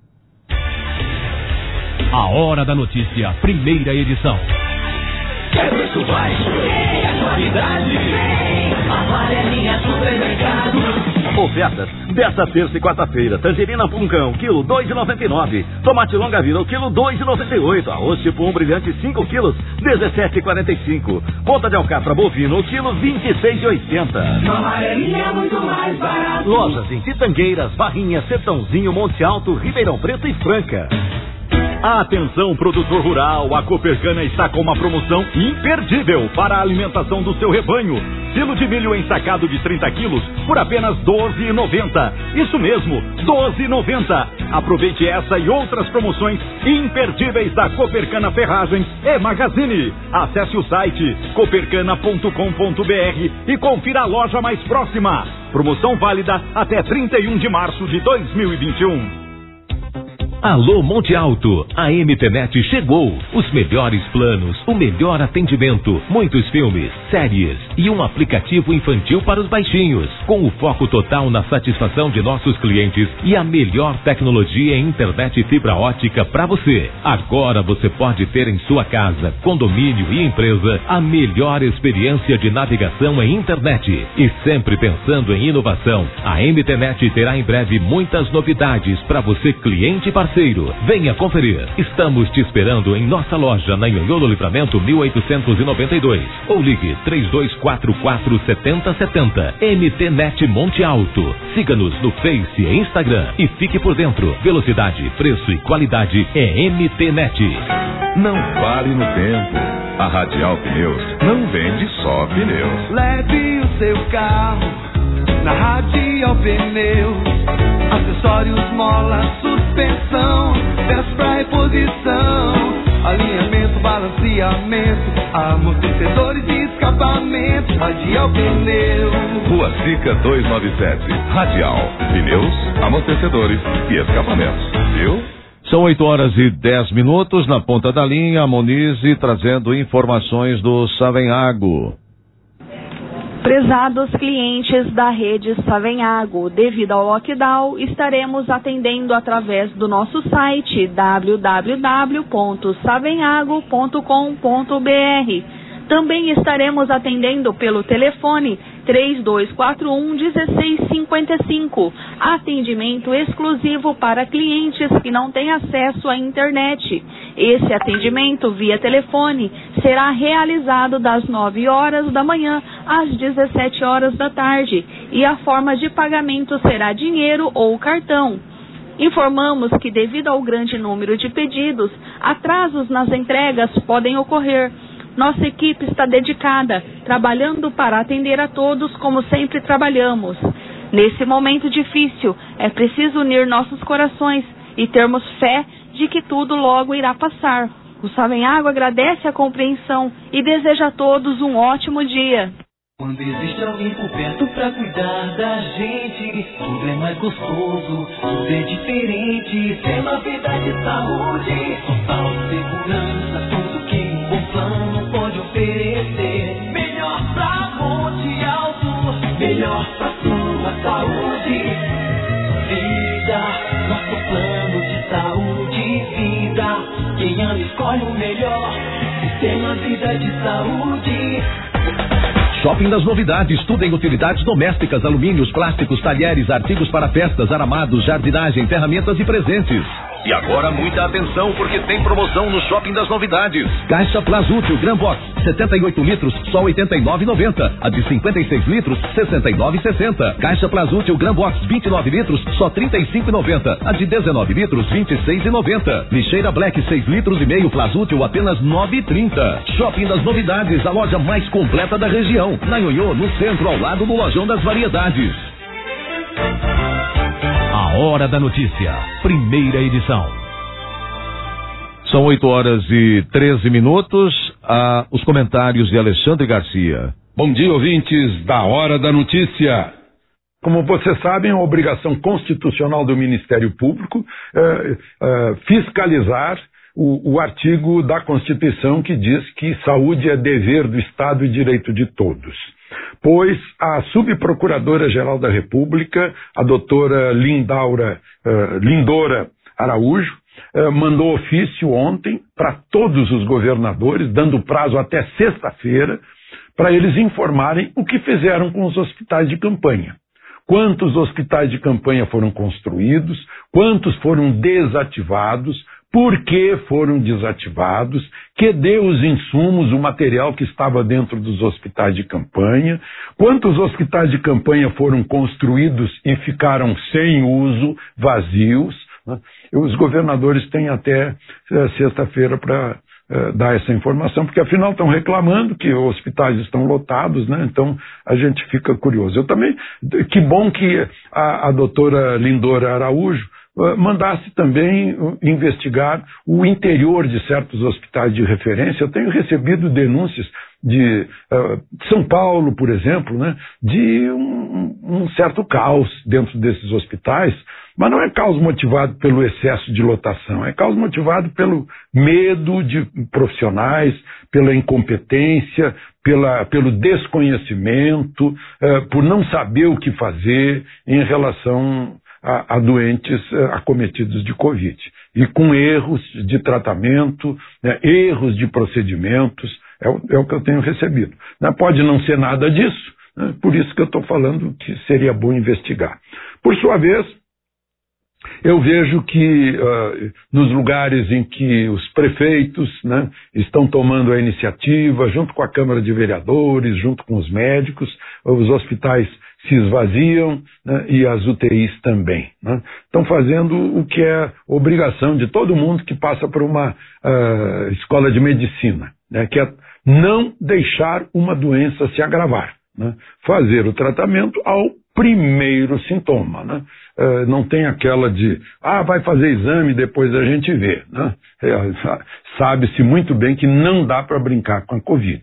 A Hora da Notícia, primeira edição. É preço baixo, é qualidade, amarelinha supermercado. Ofertas desta terça e quarta-feira. Tangerina Puncão, quilo 2,99. Tomate longa vida, o quilo 2,98. Arroz tipo 1 brilhante, 5 quilos, 17,45. Ponta de alcatra bovino, o quilo 26,80. Amarelinha muito mais barato. Lojas em Pitangueiras, Barrinha, Sertãozinho, Monte Alto, Ribeirão Preto e Franca. Atenção, produtor rural, a Copercana está com uma promoção imperdível para a alimentação do seu rebanho. Quilo de milho ensacado de 30 quilos por apenas R$12,90. Isso mesmo, R$12,90. Aproveite essa e outras promoções imperdíveis da Copercana Ferragens e Magazine. Acesse o site copercana.com.br e confira a loja mais próxima. Promoção válida até 31 de março de 2021. Alô Monte Alto, a MTNet chegou. Os melhores planos, o melhor atendimento, muitos filmes, séries e um aplicativo infantil para os baixinhos, com o foco total na satisfação de nossos clientes e a melhor tecnologia em internet e fibra ótica para você. Agora você pode ter em sua casa, condomínio e empresa a melhor experiência de navegação em internet. E sempre pensando em inovação, a MTNet terá em breve muitas novidades para você, cliente e parceiro. Venha conferir. Estamos te esperando em nossa loja na Nhonhô do Livramento 1892 ou ligue 3244-7070. MTNet Monte Alto. Siga-nos no Face e Instagram e fique por dentro. Velocidade, preço e qualidade é MTNet. Não pare no tempo. A Radial Pneus não vende só pneus. Leve o seu carro na Radial Pneus. Acessórios, mola, suspensão, peças pra reposição, alinhamento, balanceamento, amortecedores e escapamento. Radial Pneus. Rua Sica 297. Radial. Pneus, amortecedores e escapamentos. Viu? São 8h10 na ponta da linha. A Monize trazendo informações do Savenhago. Prezados clientes da rede Savenhago, devido ao lockdown, estaremos atendendo através do nosso site www.savenhago.com.br. Também estaremos atendendo pelo telefone 3241-1655. Atendimento exclusivo para clientes que não têm acesso à internet. Esse atendimento via telefone será realizado das 9 horas da manhã às 17 horas da tarde e a forma de pagamento será dinheiro ou cartão. Informamos que, devido ao grande número de pedidos, atrasos nas entregas podem ocorrer. Nossa equipe está dedicada, trabalhando para atender a todos como sempre trabalhamos. Nesse momento difícil, é preciso unir nossos corações e termos fé de que tudo logo irá passar. O Savenhago agradece a compreensão e deseja a todos um ótimo dia. Quando existe alguém por perto pra cuidar da gente, tudo é mais gostoso, tudo é diferente. Tem uma vida de saúde, total segurança, tudo que um bom plano pode oferecer. Melhor pra Monte Alto, melhor pra sua saúde. Vida, nosso plano de saúde e vida. Quem ama escolhe o melhor, Sistema Vida de Saúde. Shopping das Novidades, tudo em utilidades domésticas, alumínios, plásticos, talheres, artigos para festas, aramados, jardinagem, ferramentas e presentes. E agora muita atenção porque tem promoção no Shopping das Novidades. Caixa Plazútil Gran Box, 78 litros, só R$ 89,90. A de 56 litros, R$ 69,60. Caixa Plazútil Gran Box, 29 litros, só R$ 35,90. A de 19 litros, R$ 26,90. Lixeira Black, 6 litros e meio, Plazútil, apenas R$ 9,30. Shopping das Novidades, a loja mais completa da região. Na Ionhô, no centro, ao lado do Lojão das Variedades. A Hora da Notícia, primeira edição. São 8h13. Os comentários de Alexandre Garcia. Bom dia, ouvintes da Hora da Notícia. Como vocês sabem, é uma obrigação constitucional do Ministério Público fiscalizar o artigo da Constituição que diz que saúde é dever do Estado e direito de todos. Pois a subprocuradora-geral da República, a doutora Lindora Araújo, mandou ofício ontem para todos os governadores, dando prazo até sexta-feira, para eles informarem o que fizeram com os hospitais de campanha. Quantos hospitais de campanha foram construídos, quantos foram desativados, por que foram desativados, que deu os insumos, o material que estava dentro dos hospitais de campanha, quantos hospitais de campanha foram construídos e ficaram sem uso, vazios, né? Os governadores têm até sexta-feira para dar essa informação, porque afinal estão reclamando que os hospitais estão lotados, né? Então a gente fica curioso. Eu também, que bom que a doutora Lindora Araújo mandasse também investigar o interior de certos hospitais de referência. Eu tenho recebido denúncias de São Paulo, por exemplo, né, de um certo caos dentro desses hospitais, mas não é caos motivado pelo excesso de lotação, é caos motivado pelo medo de profissionais, pela incompetência, pelo desconhecimento, por não saber o que fazer em relação a doentes acometidos de Covid. E com erros de tratamento, né, erros de procedimentos, é o que eu tenho recebido. Pode não ser nada disso, né, por isso que eu estou falando que seria bom investigar. Por sua vez, eu vejo que nos lugares em que os prefeitos, né, estão tomando a iniciativa, junto com a Câmara de Vereadores, junto com os médicos, os hospitais se esvaziam, né, e as UTIs também, né? Estão fazendo o que é obrigação de todo mundo que passa por uma escola de medicina, né, que é não deixar uma doença se agravar, né? Fazer o tratamento ao primeiro sintoma, né? Não tem aquela de, vai fazer exame, depois a gente vê, né? Sabe-se muito bem que não dá para brincar com a Covid.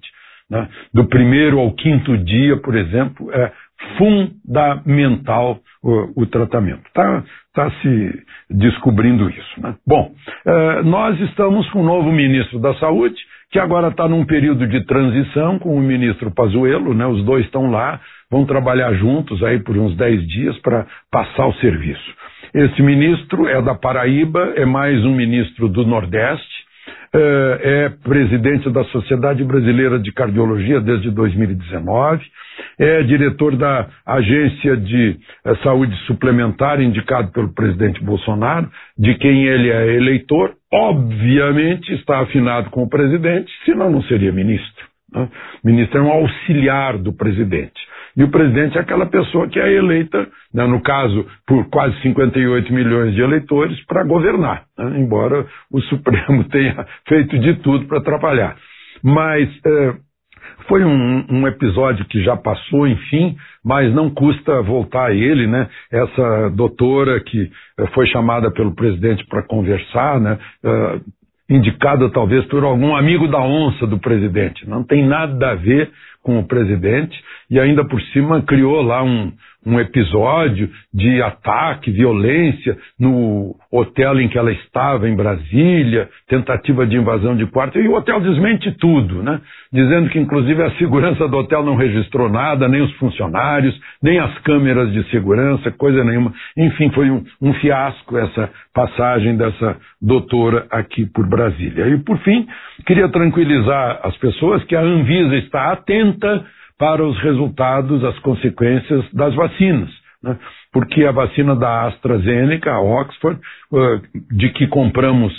né? Do 1º ao 5º dia, por exemplo, é fundamental o tratamento. Tá se descobrindo isso, né? Bom, nós estamos com o novo ministro da Saúde, que agora está num período de transição com o ministro Pazuello, né? Os dois estão lá, vão trabalhar juntos aí por uns 10 dias para passar o serviço. Esse ministro é da Paraíba, é mais um ministro do Nordeste, é presidente da Sociedade Brasileira de Cardiologia desde 2019, é diretor da Agência de Saúde Suplementar, indicado pelo presidente Bolsonaro, de quem ele é eleitor. Obviamente está afinado com o presidente, senão não seria ministro, né? Ministro é um auxiliar do presidente. E o presidente é aquela pessoa que é eleita, né, no caso, por quase 58 milhões de eleitores, para governar, né, embora o Supremo tenha feito de tudo para atrapalhar. Mas foi um episódio que já passou, enfim, mas não custa voltar a ele, né? Essa doutora que foi chamada pelo presidente para conversar, né? Indicada talvez por algum amigo da onça do presidente. Não tem nada a ver com o presidente e ainda por cima criou lá um episódio de ataque, violência no hotel em que ela estava em Brasília, tentativa de invasão de quarto, e o hotel desmente tudo, né? Dizendo que inclusive a segurança do hotel não registrou nada, nem os funcionários, nem as câmeras de segurança, coisa nenhuma. Enfim, foi um fiasco essa passagem dessa doutora aqui por Brasília. E por fim, queria tranquilizar as pessoas que a Anvisa está atenta para os resultados, as consequências das vacinas, né? Porque a vacina da AstraZeneca, a Oxford, de que compramos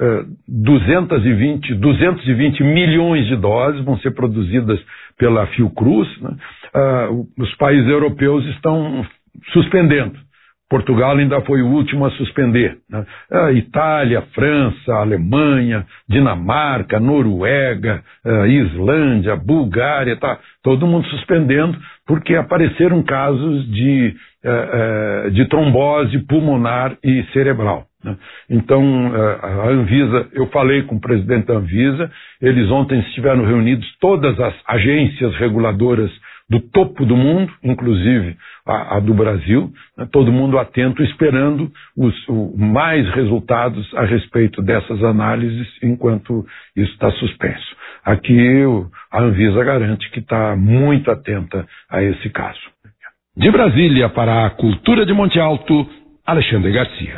220 milhões de doses, vão ser produzidas pela Fiocruz, né? Os países europeus estão suspendendo. Portugal ainda foi o último a suspender, né? Itália, França, Alemanha, Dinamarca, Noruega, Islândia, Bulgária, tá todo mundo suspendendo porque apareceram casos de trombose pulmonar e cerebral, né? Então, a Anvisa, eu falei com o presidente da Anvisa, eles ontem estiveram reunidos, todas as agências reguladoras do topo do mundo, inclusive a do Brasil, né? Todo mundo atento, esperando mais resultados a respeito dessas análises, enquanto isso está suspenso. Aqui a Anvisa garante que está muito atenta a esse caso. De Brasília para a Cultura de Monte Alto, Alexandre Garcia.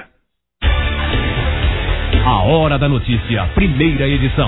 A Hora da Notícia, primeira edição.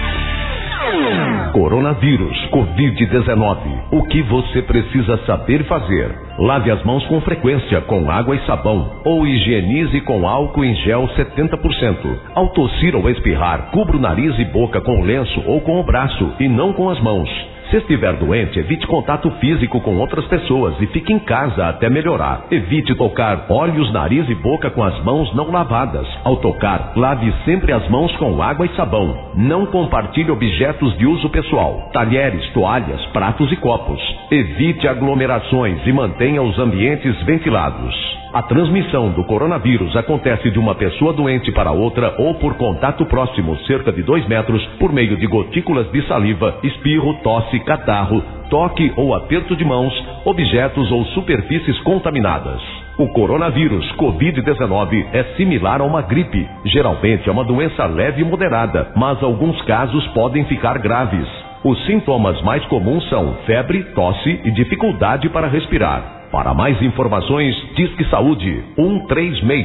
Coronavírus, Covid-19. O que você precisa saber fazer? Lave as mãos com frequência com água e sabão ou higienize com álcool em gel 70%. Ao tossir ou espirrar, cubra o nariz e boca com lenço ou com o braço e não com as mãos. Se estiver doente, evite contato físico com outras pessoas e fique em casa até melhorar. Evite tocar olhos, nariz e boca com as mãos não lavadas. Ao tocar, lave sempre as mãos com água e sabão. Não compartilhe objetos de uso pessoal, talheres, toalhas, pratos e copos. Evite aglomerações e mantenha os ambientes ventilados. A transmissão do coronavírus acontece de uma pessoa doente para outra ou por contato próximo, cerca de 2 metros, por meio de gotículas de saliva, espirro, tosse, catarro, toque ou aperto de mãos, objetos ou superfícies contaminadas. O coronavírus Covid-19 é similar a uma gripe. Geralmente é uma doença leve e moderada, mas alguns casos podem ficar graves. Os sintomas mais comuns são febre, tosse e dificuldade para respirar. Para mais informações, Disque Saúde 136.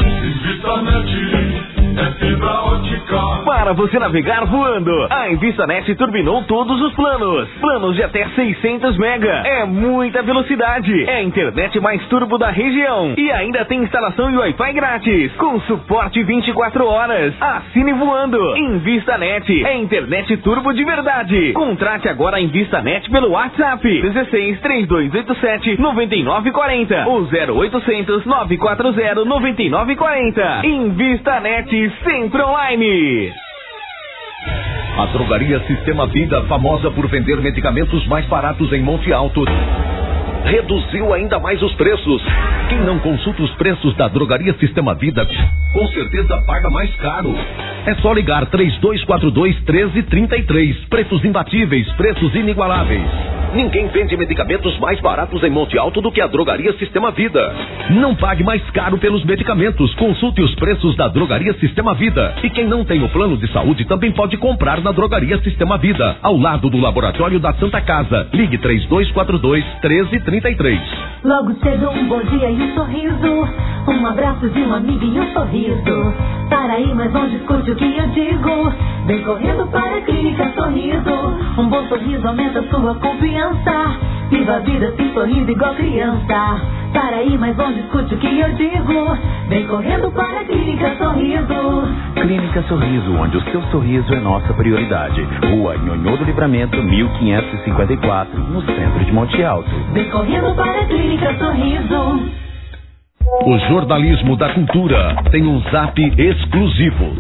Para você navegar voando, a InvistaNet turbinou todos os planos. Planos de até 600 mega. É muita velocidade. É a internet mais turbo da região. E ainda tem instalação e Wi-Fi grátis. Com suporte 24 horas. Assine voando. InvistaNet. É internet turbo de verdade. Contrate agora a InvistaNet pelo WhatsApp 16 3287 9940 ou 0800 940 9940. InvistaNet sempre online. A drogaria Sistema Vida, famosa por vender medicamentos mais baratos em Monte Alto, reduziu ainda mais os preços. Quem não consulta os preços da Drogaria Sistema Vida, com certeza paga mais caro. É só ligar 3242-1333. Preços imbatíveis, preços inigualáveis. Ninguém vende medicamentos mais baratos em Monte Alto do que a Drogaria Sistema Vida. Não pague mais caro pelos medicamentos. Consulte os preços da Drogaria Sistema Vida. E quem não tem o plano de saúde também pode comprar na Drogaria Sistema Vida, ao lado do Laboratório da Santa Casa. Ligue 3242-1333. Logo cedo um bom dia e um sorriso, um abraço de um amigo e um sorriso. Para ir mais longe, escute o que eu digo. Vem correndo para a Clínica Sorriso. Um bom sorriso aumenta sua confiança. Viva a vida se sorrindo igual criança. Para ir mais longe, escute o que eu digo. Vem correndo para a Clínica Sorriso. Clínica Sorriso, onde o seu sorriso é nossa prioridade. Rua Nhonhô do Livramento, 1554, no centro de Monte Alto. Vem correndo para a Clínica Sorriso. O jornalismo da cultura tem um zap exclusivo,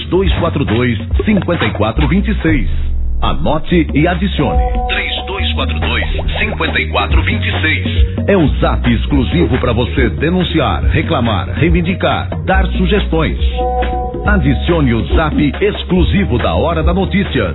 3242-5426. Anote e adicione. 3242-5426. É o zap exclusivo para você denunciar, reclamar, reivindicar, dar sugestões. Adicione o zap exclusivo da Hora da Notícia,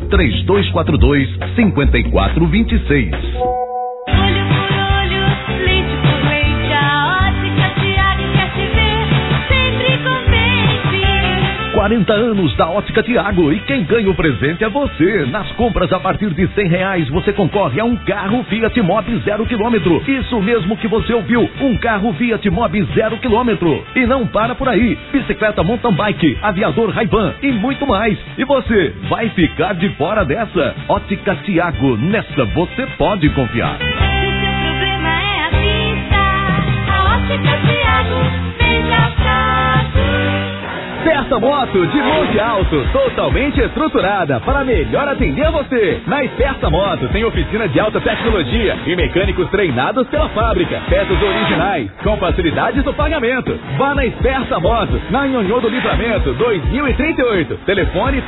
3242-5426. Olho por olho, leite por leite, a Ótica Tiago quer te ver sempre contente. 40 anos da Ótica Tiago, e quem ganha o presente é você. Nas compras a partir de R$100 você concorre a um carro Fiat Mobi 0 km. Isso mesmo que você ouviu, um carro Fiat Mobi 0 km. E não para por aí, bicicleta mountain bike, aviador Ray-Ban e muito mais. E você vai ficar de fora dessa? Ótica Tiago, nessa você pode confiar. Se seu problema é a vista, a Ótica Tiago vem já fácil. Esperta Moto de Monte Alto, totalmente estruturada para melhor atender você. Na Esperta Moto tem oficina de alta tecnologia e mecânicos treinados pela fábrica. Peças originais, com facilidades no pagamento. Vá na Esperta Moto, na Nhonhô do Livramento, 2038. Telefone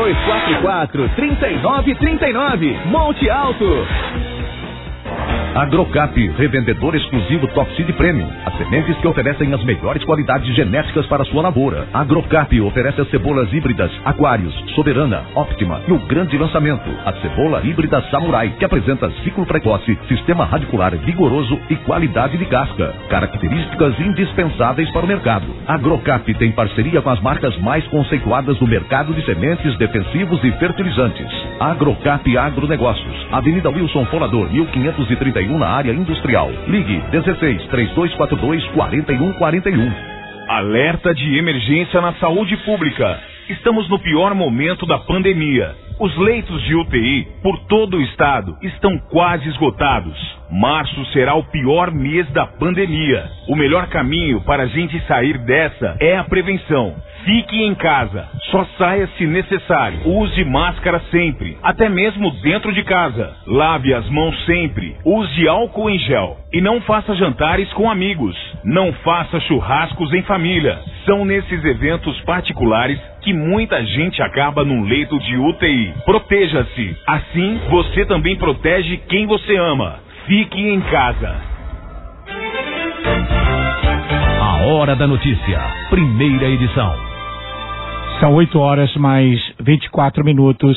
3244-3939. Monte Alto. Agrocap, revendedor exclusivo Toxid Premium. As sementes que oferecem as melhores qualidades genéticas para a sua lavoura. Agrocap oferece as cebolas híbridas Aquários, Soberana, Optima e o grande lançamento, a cebola híbrida Samurai, que apresenta ciclo precoce, sistema radicular vigoroso e qualidade de casca. Características indispensáveis para o mercado. Agrocap tem parceria com as marcas mais conceituadas do mercado de sementes, defensivos e fertilizantes. Agrocap Agronegócios, Avenida Wilson Folador, 1531, na área industrial. Ligue 16-3242-4141. Alerta de emergência na saúde pública. Estamos no pior momento da pandemia. Os leitos de UTI por todo o estado estão quase esgotados. Março será o pior mês da pandemia. O melhor caminho para a gente sair dessa é a prevenção. Fique em casa. Só saia se necessário. Use máscara sempre, até mesmo dentro de casa. Lave as mãos sempre. Use álcool em gel. E não faça jantares com amigos. Não faça churrascos em família. São nesses eventos particulares que muita gente acaba num leito de UTI. Proteja-se. Assim, você também protege quem você ama. Fique em casa. A Hora da Notícia, primeira edição. São 8 horas mais 24 minutos.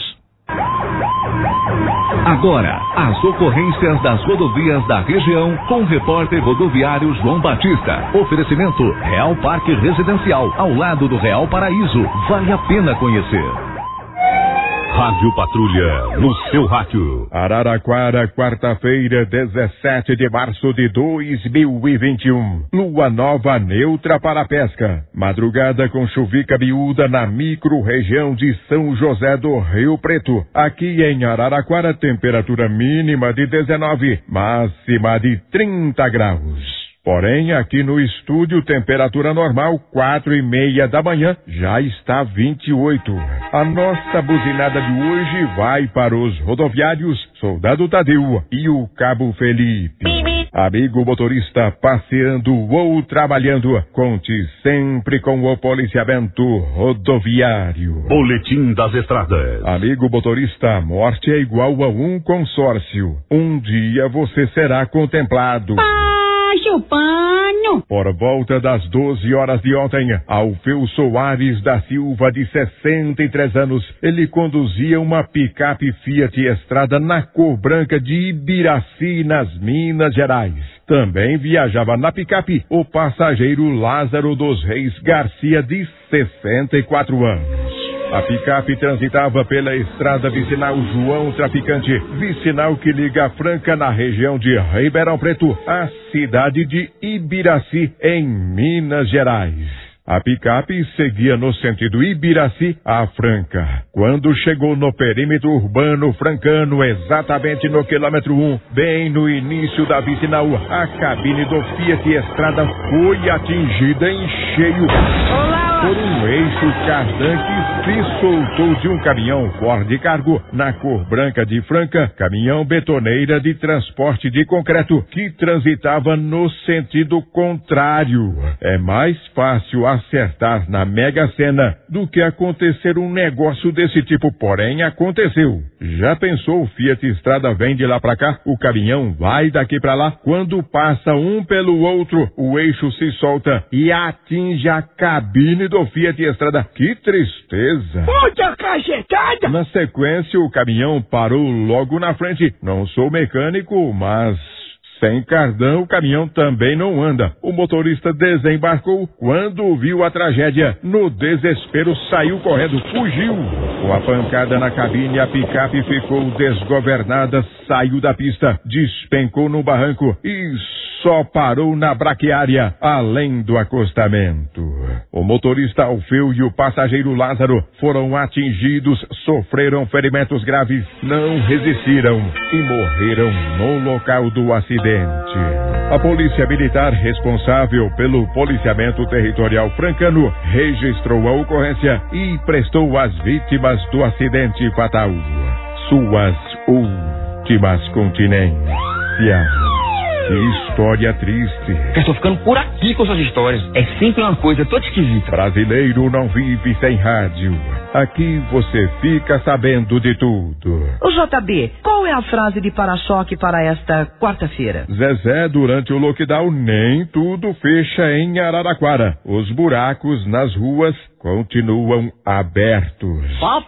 Agora, as ocorrências das rodovias da região com o repórter rodoviário João Batista. Oferecimento Real Parque Residencial, ao lado do Real Paraíso. Vale a pena conhecer. Rádio Patrulha, no seu rádio. Araraquara, quarta-feira, 17 de março de 2021. Lua nova neutra para a pesca. Madrugada com chuvica miúda na micro-região de São José do Rio Preto. Aqui em Araraquara, temperatura mínima de 19, máxima de 30 graus. Porém, aqui no estúdio, temperatura normal, 4:30 da manhã, já está 28. A nossa buzinada de hoje vai para os rodoviários Soldado Tadeu e o Cabo Felipe. Amigo motorista, passeando ou trabalhando, conte sempre com o policiamento rodoviário. Boletim das Estradas. Amigo motorista, a morte é igual a um consórcio. Um dia você será contemplado. o pano. Por volta das 12 horas de ontem, Alfeu Soares da Silva, de 63 anos, ele conduzia uma picape Fiat Estrada na cor branca de Ibiraci, nas Minas Gerais. Também viajava na picape o passageiro Lázaro dos Reis Garcia, de 64 anos. A picape transitava pela estrada vicinal João Traficante, vicinal que liga Franca, na região de Ribeirão Preto, à cidade de Ibiraci, em Minas Gerais. A picape seguia no sentido Ibiraci a Franca. Quando chegou no perímetro urbano francano, exatamente no quilômetro 1, bem no início da vicinal, a cabine do Fiat Estrada foi atingida em cheio por um eixo cardan que se soltou de um caminhão Ford Cargo na cor branca de Franca, caminhão betoneira de transporte de concreto que transitava no sentido contrário. É mais fácil acertar na Mega Sena do que acontecer um negócio desse tipo, porém aconteceu. Já pensou, o Fiat Estrada vem de lá pra cá, o caminhão vai daqui pra lá, quando passa um pelo outro, o eixo se solta e atinge a cabine do Fiat Estrada. Que tristeza! Puta cacetada! Na sequência, o caminhão parou logo na frente. Não sou mecânico, mas sem cardan o caminhão também não anda. O motorista desembarcou quando viu a tragédia. No desespero, saiu correndo, fugiu. Com a pancada na cabine, a picape ficou desgovernada, saiu da pista, despencou no barranco e só parou na braquiária, além do acostamento. O motorista Alfeu e o passageiro Lázaro foram atingidos, sofreram ferimentos graves, não resistiram e morreram no local do acidente. A Polícia Militar, responsável pelo policiamento territorial francano, registrou a ocorrência e prestou às vítimas do acidente fatal suas últimas continências. Que história triste. Eu estou ficando por aqui com essas histórias. É sempre uma coisa toda esquisita. Brasileiro não vive sem rádio. Aqui você fica sabendo de tudo. O JB, qual é a frase de para-choque para esta quarta-feira? Zezé, durante o lockdown, nem tudo fecha em Araraquara. Os buracos nas ruas continuam abertos.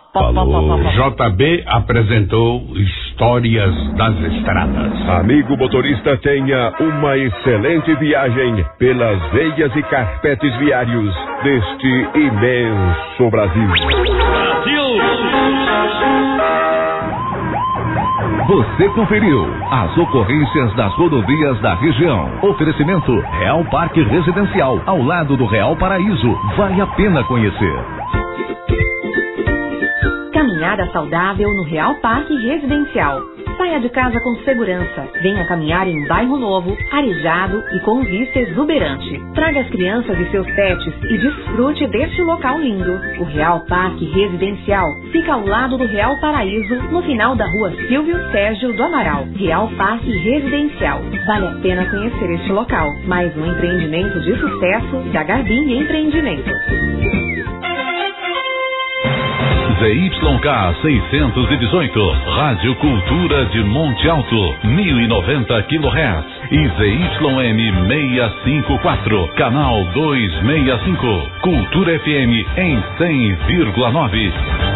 JB apresentou Histórias das Estradas. Amigo motorista, tenha uma excelente viagem pelas veias e carpetes viários deste imenso Brasil. Você conferiu as ocorrências das rodovias da região. Oferecimento Real Parque Residencial, ao lado do Real Paraíso. Vale a pena conhecer. Caminhada saudável no Real Parque Residencial. Saia de casa com segurança. Venha caminhar em um bairro novo, arejado e com vista exuberante. Traga as crianças e seus pets e desfrute deste local lindo. O Real Parque Residencial fica ao lado do Real Paraíso, no final da rua Silvio Sérgio do Amaral. Real Parque Residencial. Vale a pena conhecer este local. Mais um empreendimento de sucesso da Garbim Empreendimentos. ZYK 618, Rádio Cultura de Monte Alto, 1090 kHz. E ZYM 654, Canal 265, Cultura FM em 100,9.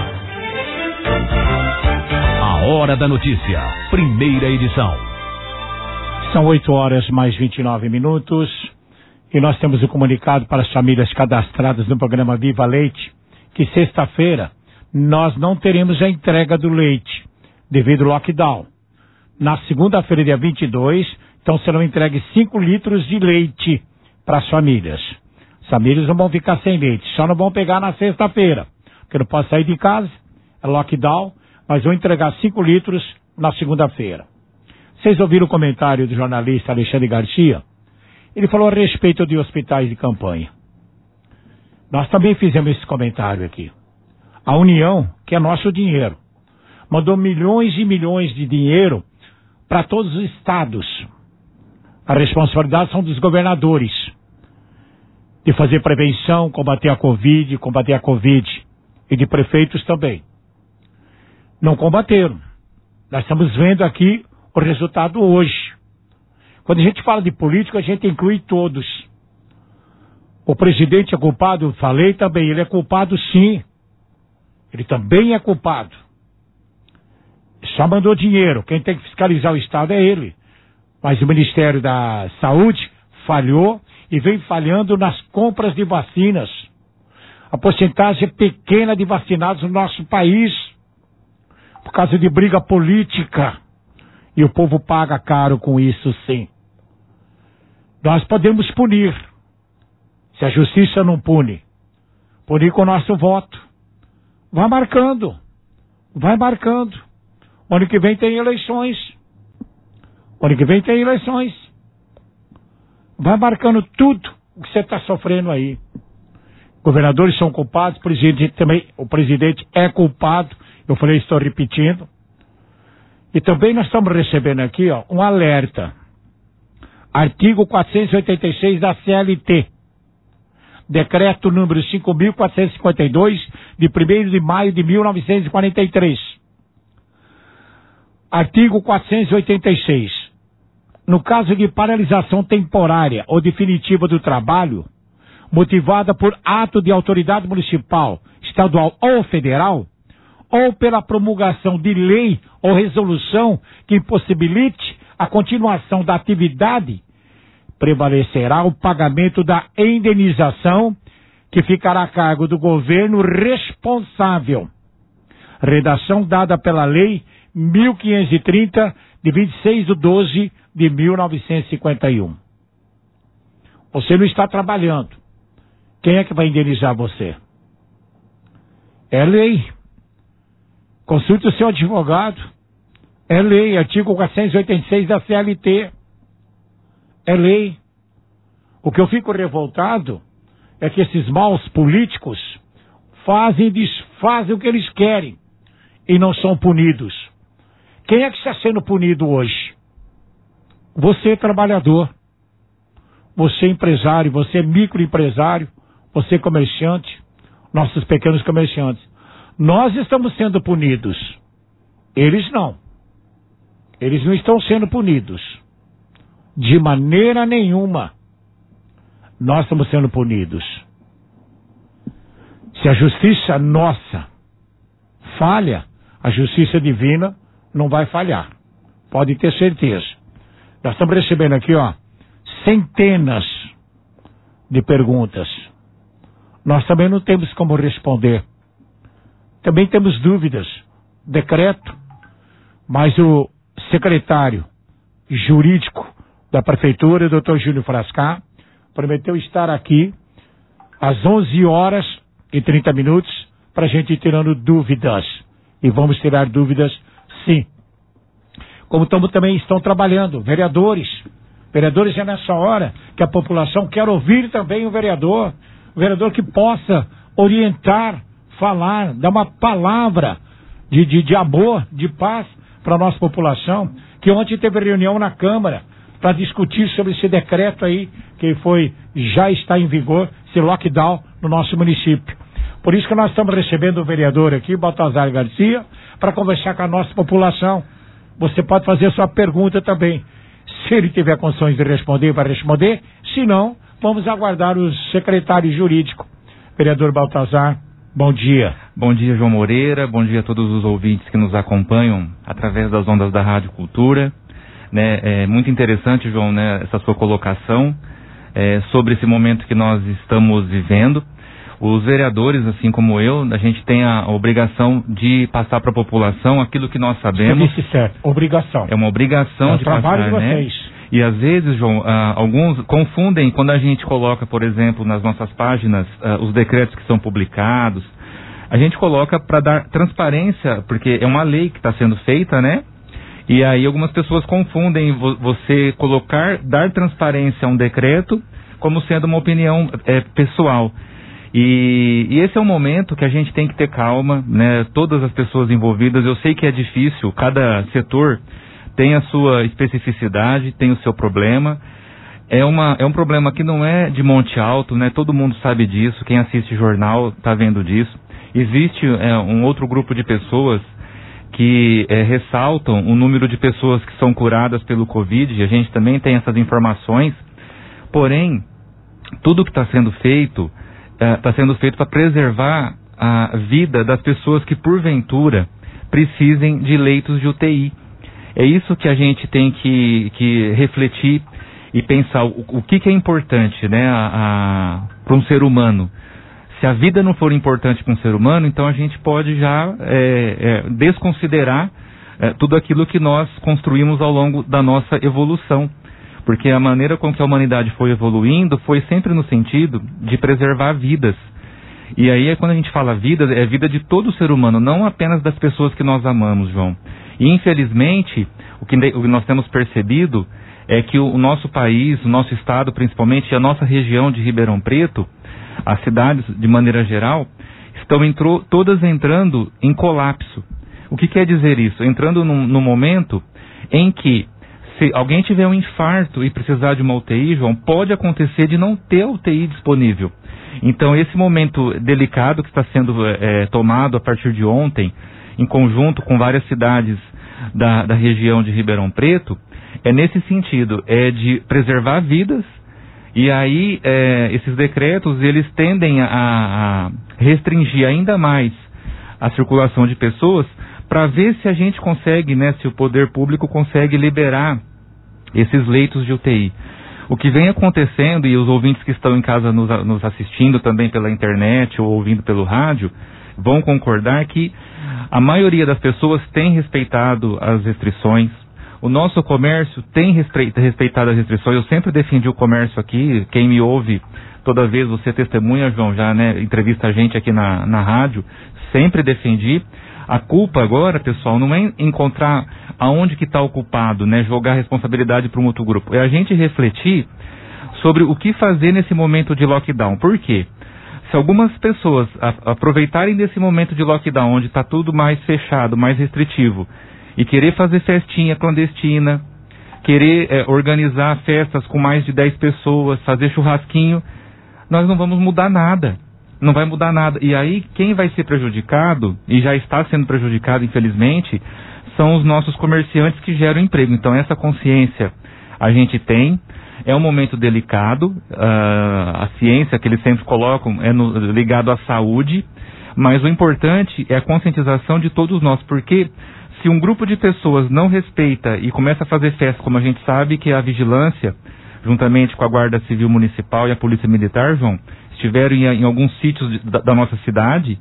A Hora da Notícia, primeira edição. São 8 horas mais 29 minutos. E nós temos o comunicado para as famílias cadastradas no programa Viva Leite, que sexta-feira nós não teremos a entrega do leite, devido ao lockdown. Na segunda-feira, dia 22, então serão entregues 5 litros de leite para as famílias. As famílias não vão ficar sem leite, só não vão pegar na sexta-feira, porque não pode sair de casa, é lockdown, mas vão entregar 5 litros na segunda-feira. Vocês ouviram o comentário do jornalista Alexandre Garcia? Ele falou a respeito de hospitais de campanha. Nós também fizemos esse comentário aqui. A União, que é nosso dinheiro, mandou milhões e milhões de dinheiro para todos os estados. A responsabilidade são dos governadores de fazer prevenção, combater a Covid, e de prefeitos também. Não combateram. Nós estamos vendo aqui o resultado hoje. Quando a gente fala de político, a gente inclui todos. O presidente é culpado? Falei também, ele é culpado sim. Ele também é culpado. Só mandou dinheiro, quem tem que fiscalizar o Estado é ele. Mas o Ministério da Saúde falhou e vem falhando nas compras de vacinas. A porcentagem é pequena de vacinados no nosso país, por causa de briga política. E o povo paga caro com isso, sim. Nós podemos punir. Se a justiça não pune, punir com o nosso voto. Vai marcando. Vai marcando. O ano que vem tem eleições. O ano que vem tem eleições. Vai marcando tudo o que você está sofrendo aí. Governadores são culpados, o presidente é culpado. Eu falei, estou repetindo. E também nós estamos recebendo aqui um alerta. Artigo 486 da CLT. Decreto número 5.452, de 1º de maio de 1943. Artigo 486. No caso de paralisação temporária ou definitiva do trabalho, motivada por ato de autoridade municipal, estadual ou federal, ou pela promulgação de lei ou resolução que impossibilite a continuação da atividade, prevalecerá o pagamento da indenização que ficará a cargo do governo responsável. Redação dada pela Lei 1530, de 26/12 de 1951. Você não está trabalhando. Quem é que vai indenizar você? É lei. Consulte o seu advogado. É lei, artigo 486 da CLT. É lei. O que eu fico revoltado é que esses maus políticos fazem e desfazem o que eles querem e não são punidos. Quem é que está sendo punido hoje? Você, trabalhador. Você, empresário. Você, microempresário. Você, comerciante. Nossos pequenos comerciantes. Nós estamos sendo punidos. Eles não. Eles não estão sendo punidos. De maneira nenhuma. Nós estamos sendo punidos. Se a justiça nossa falha, a justiça divina não vai falhar. Pode ter certeza. Nós estamos recebendo aqui, centenas de perguntas. Nós também não temos como responder. Também temos dúvidas. Decreto. Mas o secretário jurídico da Prefeitura, o Dr. Júlio Frascar, prometeu estar aqui às 11h30 para a gente ir tirando dúvidas. E vamos tirar dúvidas, sim. Como também estão trabalhando, vereadores. Vereadores é nessa hora que a população quer ouvir também o vereador que possa orientar, falar, dar uma palavra de amor, de paz para a nossa população, que ontem teve reunião na Câmara para discutir sobre esse decreto aí, que já está em vigor, esse lockdown no nosso município. Por isso que nós estamos recebendo o vereador aqui, Baltazar Garcia, para conversar com a nossa população. Você pode fazer a sua pergunta também. Se ele tiver condições de responder, vai responder. Se não, vamos aguardar o secretário jurídico. Vereador Baltazar, bom dia. Bom dia, João Moreira. Bom dia a todos os ouvintes que nos acompanham através das ondas da Rádio Cultura. É muito interessante, João, essa sua colocação sobre esse momento que nós estamos vivendo. Os vereadores, assim como eu, a gente tem a obrigação de passar para a população aquilo que nós sabemos. Você disse certo, obrigação. É uma obrigação de passar, trabalho de vocês. E às vezes, João, alguns confundem quando a gente coloca, por exemplo, nas nossas páginas, os decretos que são publicados. A gente coloca para dar transparência, porque é uma lei que está sendo feita, E aí algumas pessoas confundem você dar transparência a um decreto como sendo uma opinião pessoal. E esse é um momento que a gente tem que ter calma, Todas as pessoas envolvidas, eu sei que é difícil, cada setor tem a sua especificidade, tem o seu problema. É um problema que não é de Monte Alto, Todo mundo sabe disso, quem assiste jornal está vendo disso. Existe um outro grupo de pessoas que ressaltam o número de pessoas que são curadas pelo Covid, e a gente também tem essas informações, porém, tudo que está sendo feito para preservar a vida das pessoas que, porventura, precisem de leitos de UTI. É isso que a gente tem que refletir e pensar o que é importante, né, para um ser humano. Se a vida não for importante para um ser humano, então a gente pode já desconsiderar tudo aquilo que nós construímos ao longo da nossa evolução. Porque a maneira com que a humanidade foi evoluindo foi sempre no sentido de preservar vidas. E aí, quando a gente fala vida, é vida de todo ser humano, não apenas das pessoas que nós amamos, João. E, infelizmente, o que nós temos percebido é que o nosso país, o nosso estado principalmente, e a nossa região de Ribeirão Preto, as cidades de maneira geral, estão todas entrando em colapso. O que quer dizer isso? Entrando num momento em que, se alguém tiver um infarto e precisar de uma UTI, João, pode acontecer de não ter UTI disponível. Então, esse momento delicado que está sendo tomado a partir de ontem, em conjunto com várias cidades da região de Ribeirão Preto, é nesse sentido, é de preservar vidas, e aí esses decretos, eles tendem a restringir ainda mais a circulação de pessoas, para ver se a gente consegue, né, se o poder público consegue liberar esses leitos de UTI. O que vem acontecendo, e os ouvintes que estão em casa nos assistindo também pela internet ou ouvindo pelo rádio, vão concordar que a maioria das pessoas tem respeitado as restrições. O nosso comércio tem respeitado as restrições. Eu sempre defendi o comércio aqui. Quem me ouve, toda vez você testemunha, João, já, né, entrevista a gente aqui na rádio, sempre defendi. A culpa agora, pessoal, não é encontrar aonde que está o culpado, né? Jogar a responsabilidade para um outro grupo. É a gente refletir sobre o que fazer nesse momento de lockdown. Por quê? Se algumas pessoas aproveitarem desse momento de lockdown, onde está tudo mais fechado, mais restritivo, e querer fazer festinha clandestina, querer organizar festas com mais de 10 pessoas, fazer churrasquinho, nós não vamos mudar nada. Não vai mudar nada. E aí, quem vai ser prejudicado, e já está sendo prejudicado, infelizmente, são os nossos comerciantes que geram emprego. Então, essa consciência a gente tem. É um momento delicado. A ciência que eles sempre colocam é ligado à saúde. Mas o importante é a conscientização de todos nós. Porque se um grupo de pessoas não respeita e começa a fazer festa, como a gente sabe que a vigilância, juntamente com a Guarda Civil Municipal e a Polícia Militar, João, estiveram em alguns sítios da nossa cidade,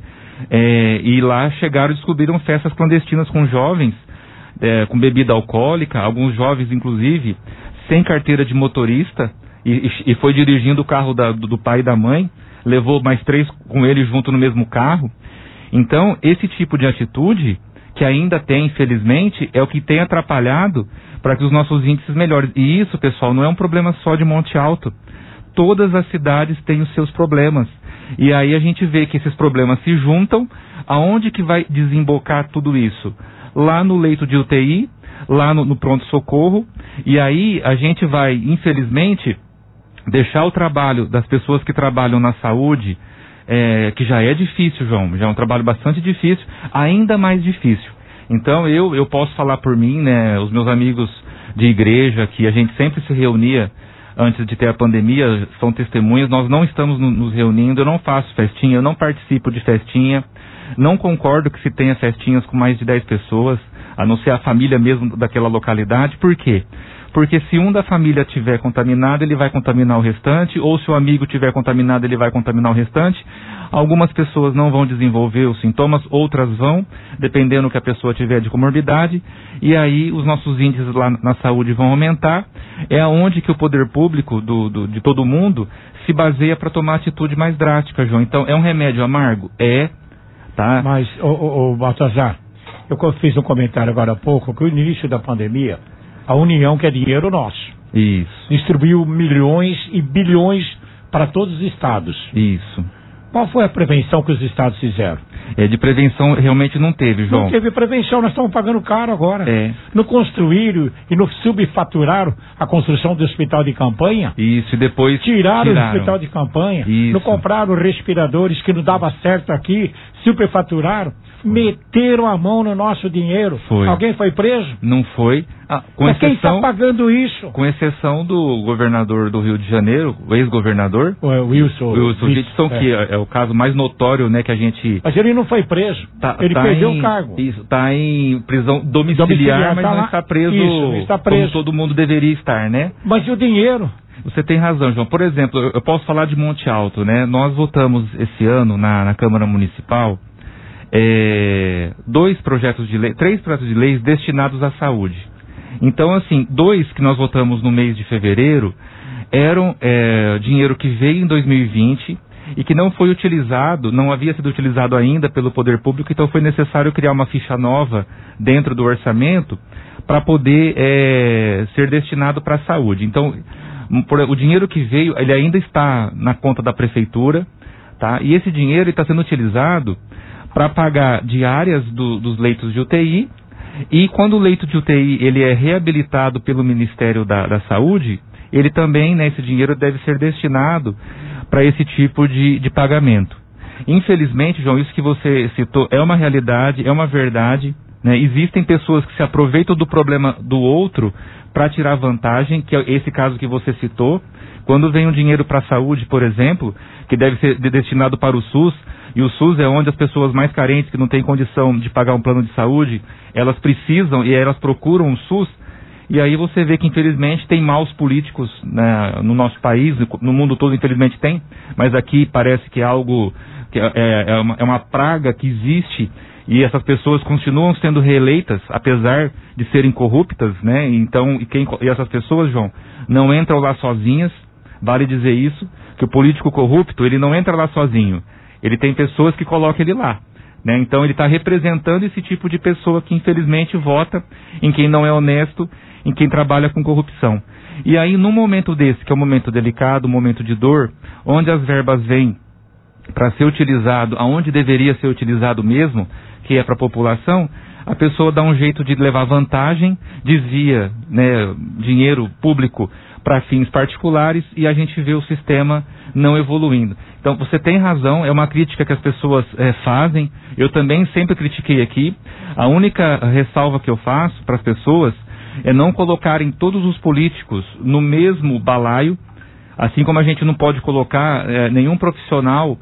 e lá chegaram e descobriram festas clandestinas com jovens, com bebida alcoólica, alguns jovens, inclusive, sem carteira de motorista, e foi dirigindo o carro do pai e da mãe, levou mais 3 com ele junto no mesmo carro. Então, esse tipo de atitude, que ainda tem, infelizmente, é o que tem atrapalhado para que os nossos índices melhorem. E isso, pessoal, não é um problema só de Monte Alto. Todas as cidades têm os seus problemas. E aí a gente vê que esses problemas se juntam. Aonde que vai desembocar tudo isso? Lá no leito de UTI, lá no pronto-socorro. E aí a gente vai, infelizmente, deixar o trabalho das pessoas que trabalham na saúde, que já é difícil, João, já é um trabalho bastante difícil, ainda mais difícil. Então eu posso falar por mim, né, os meus amigos de igreja, que a gente sempre se reunia antes de ter a pandemia, são testemunhas. Nós não estamos nos reunindo, eu não faço festinha, eu não participo de festinha, não concordo que se tenha festinhas com mais de 10 pessoas, a não ser a família mesmo daquela localidade. Por quê? Porque se um da família tiver contaminado, ele vai contaminar o restante, ou se o amigo tiver contaminado, ele vai contaminar o restante. Algumas pessoas não vão desenvolver os sintomas, outras vão, dependendo do que a pessoa tiver de comorbidade, e aí os nossos índices lá na saúde vão aumentar. É aonde que o poder público de todo mundo se baseia para tomar atitude mais drástica, João. Então, é um remédio amargo? Tá? Mas, Baltazar, eu fiz um comentário agora há pouco, que no início da pandemia, a União, que é dinheiro nosso, isso, distribuiu milhões e bilhões para todos os estados. Isso. Qual foi a prevenção que os estados fizeram? De prevenção realmente não teve, João. Não teve prevenção, nós estamos pagando caro agora. Não construíram e não subfaturaram a construção do hospital de campanha. Isso, e depois tiraram o hospital de campanha. Isso. Não compraram respiradores que não dava certo aqui, superfaturaram. Meteram a mão no nosso dinheiro. Foi. Alguém foi preso? Não foi. Mas quem está pagando isso? Com exceção do governador do Rio de Janeiro, o ex-governador. Wilson Gibson, que é o caso mais notório, né, que a gente... Mas ele não foi preso. Ele perdeu o cargo. Isso, está em prisão domiciliar, mas não está preso, está preso como todo mundo deveria estar, né? Mas e o dinheiro? Você tem razão, João. Por exemplo, eu posso falar de Monte Alto, né? Nós votamos esse ano na Câmara Municipal 3 projetos de leis destinados à saúde. Então, assim, 2 que nós votamos no mês de fevereiro eram dinheiro que veio em 2020 e que não foi utilizado, não havia sido utilizado ainda pelo poder público, então foi necessário criar uma ficha nova dentro do orçamento para poder ser destinado para a saúde. Então, o dinheiro que veio, ele ainda está na conta da prefeitura, tá? E esse dinheiro está sendo utilizado para pagar diárias dos leitos de UTI, e quando o leito de UTI ele é reabilitado pelo Ministério da Saúde, ele também, né, esse dinheiro deve ser destinado para esse tipo de pagamento. Infelizmente, João, isso que você citou é uma realidade, é uma verdade, né? Existem pessoas que se aproveitam do problema do outro para tirar vantagem, que é esse caso que você citou. Quando vem um dinheiro para a saúde, por exemplo, que deve ser destinado para o SUS, e o SUS é onde as pessoas mais carentes, que não têm condição de pagar um plano de saúde, elas precisam e elas procuram o SUS, e aí você vê que infelizmente tem maus políticos, né, no nosso país, no mundo todo infelizmente tem, mas aqui parece que é algo, que é uma praga que existe, e essas pessoas continuam sendo reeleitas, apesar de serem corruptas, né? Então, e essas pessoas, João, não entram lá sozinhas, vale dizer isso, que o político corrupto, ele não entra lá sozinho, ele tem pessoas que colocam ele lá, né? Então ele está representando esse tipo de pessoa que infelizmente vota em quem não é honesto, em quem trabalha com corrupção. E aí, num momento desse, que é um momento delicado, um momento de dor, onde as verbas vêm para ser utilizado, aonde deveria ser utilizado mesmo, que é para a população, a pessoa dá um jeito de levar vantagem, desvia, né, dinheiro público para fins particulares, e a gente vê o sistema não evoluindo. Então você tem razão, é uma crítica que as pessoas fazem, eu também sempre critiquei aqui. A única ressalva que eu faço para as pessoas é não colocarem todos os políticos no mesmo balaio, assim como a gente não pode colocar nenhum profissional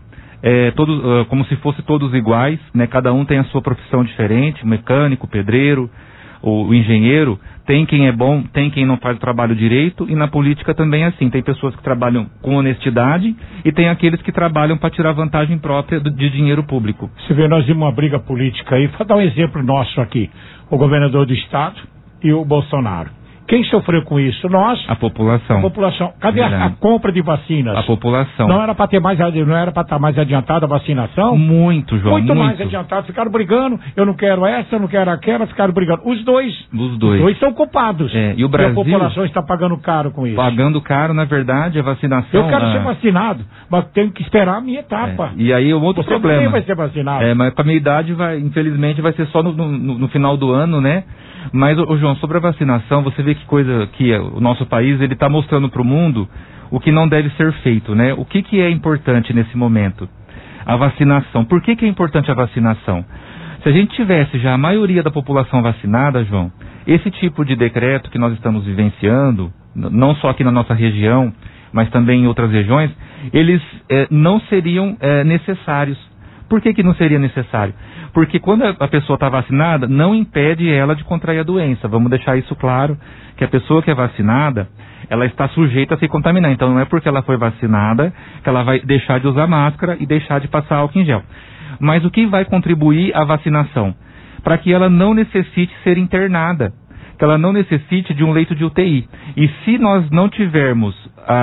como se fosse todos iguais, né? Cada um tem a sua profissão diferente, o mecânico, o pedreiro, o engenheiro, tem quem é bom, tem quem não faz o trabalho direito, e na política também é assim, tem pessoas que trabalham com honestidade e tem aqueles que trabalham para tirar vantagem própria de dinheiro público. Você vê, nós vimos uma briga política aí, vou dar um exemplo nosso aqui, o governador do estado e o Bolsonaro. Quem sofreu com isso? Nós. A população. A população. Cadê a compra de vacinas? A população. Não era para estar mais adiantada a vacinação? Muito, João. Muito mais adiantado. Ficaram brigando. Eu não quero essa, eu não quero aquela. Ficaram brigando. Os dois são culpados. E o Brasil. E a população está pagando caro com isso. Pagando caro, na verdade, a vacinação. Eu quero ser vacinado, mas tenho que esperar a minha etapa. E aí é um outro problema. Você vai ser vacinado. Mas para a minha idade, infelizmente, vai ser só no final do ano, né? Mas, João, sobre a vacinação, você vê que coisa que o nosso país ele está mostrando para o mundo o que não deve ser feito, né? O que é importante nesse momento? A vacinação. Por que é importante a vacinação? Se a gente tivesse já a maioria da população vacinada, João, esse tipo de decreto que nós estamos vivenciando, não só aqui na nossa região, mas também em outras regiões, eles não seriam necessários. Por que não seria necessário? Porque quando a pessoa está vacinada, não impede ela de contrair a doença. Vamos deixar isso claro, que a pessoa que é vacinada, ela está sujeita a se contaminar. Então não é porque ela foi vacinada que ela vai deixar de usar máscara e deixar de passar álcool em gel. Mas o que vai contribuir a vacinação? Para que ela não necessite ser internada, que ela não necessite de um leito de UTI. E se nós não tivermos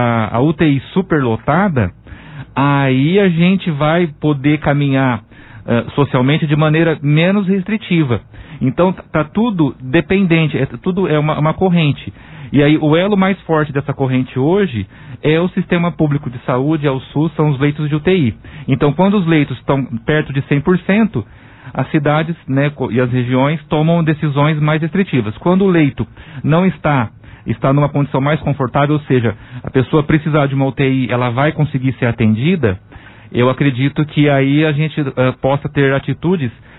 a UTI superlotada, aí a gente vai poder caminhar socialmente de maneira menos restritiva. Então está tudo dependente, tudo é uma corrente. E aí o elo mais forte dessa corrente hoje é o sistema público de saúde, é o SUS, são os leitos de UTI. Então quando os leitos estão perto de 100%, as cidades, né, e as regiões tomam decisões mais restritivas. Quando o leito não está numa condição mais confortável, ou seja, a pessoa precisar de uma UTI, ela vai conseguir ser atendida, eu acredito que aí a gente possa ter atitudes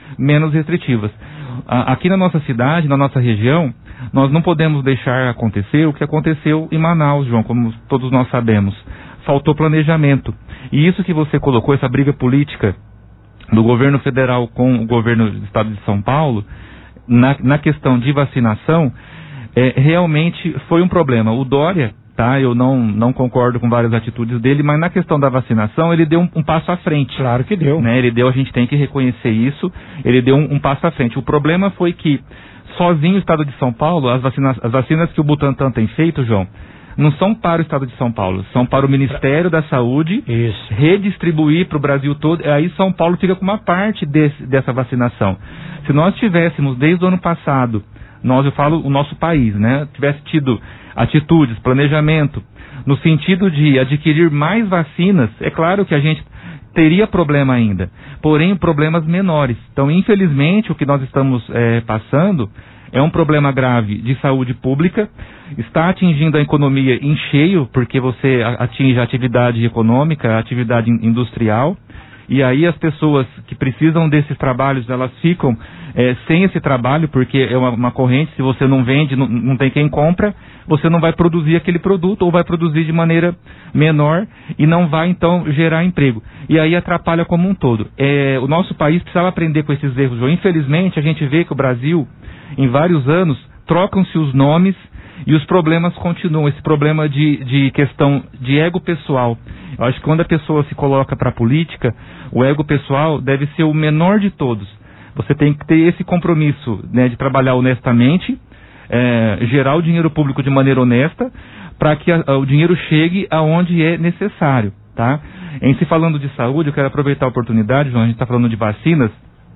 menos restritivas. Aqui na nossa cidade, na nossa região, nós não podemos deixar acontecer o que aconteceu em Manaus, João, como todos nós sabemos. Faltou planejamento. E isso que você colocou, essa briga política do governo federal com o governo do estado de São Paulo, na questão de vacinação, realmente foi um problema. O Dória, tá, eu não concordo com várias atitudes dele, mas na questão da vacinação ele deu um passo à frente. Claro que deu. Né? A gente tem que reconhecer isso, ele deu um passo à frente. O problema foi que, sozinho o estado de São Paulo, as vacinas que o Butantan tem feito, João, não são para o estado de São Paulo, são para o Ministério da Saúde redistribuir para o Brasil todo. Aí São Paulo fica com uma parte dessa vacinação. Se nós tivéssemos, desde o ano passado, eu falo o nosso país, né, tivesse tido atitudes, planejamento, no sentido de adquirir mais vacinas, é claro que a gente teria problema ainda, porém problemas menores. Então, infelizmente, o que nós estamos passando é um problema grave de saúde pública, está atingindo a economia em cheio, porque você atinge a atividade econômica, a atividade industrial, e aí as pessoas que precisam desses trabalhos, elas ficam sem esse trabalho, porque é uma corrente, se você não vende, não tem quem compra, você não vai produzir aquele produto, ou vai produzir de maneira menor, e não vai, então, gerar emprego. E aí atrapalha como um todo. O nosso país precisava aprender com esses erros. Infelizmente, a gente vê que o Brasil, em vários anos, trocam-se os nomes e os problemas continuam. Esse problema de questão de ego pessoal. Eu acho que quando a pessoa se coloca para a política, o ego pessoal deve ser o menor de todos. Você tem que ter esse compromisso, né, de trabalhar honestamente, gerar o dinheiro público de maneira honesta, para que o dinheiro chegue aonde é necessário, tá? Em se falando de saúde, eu quero aproveitar a oportunidade, João, a gente está falando de vacinas,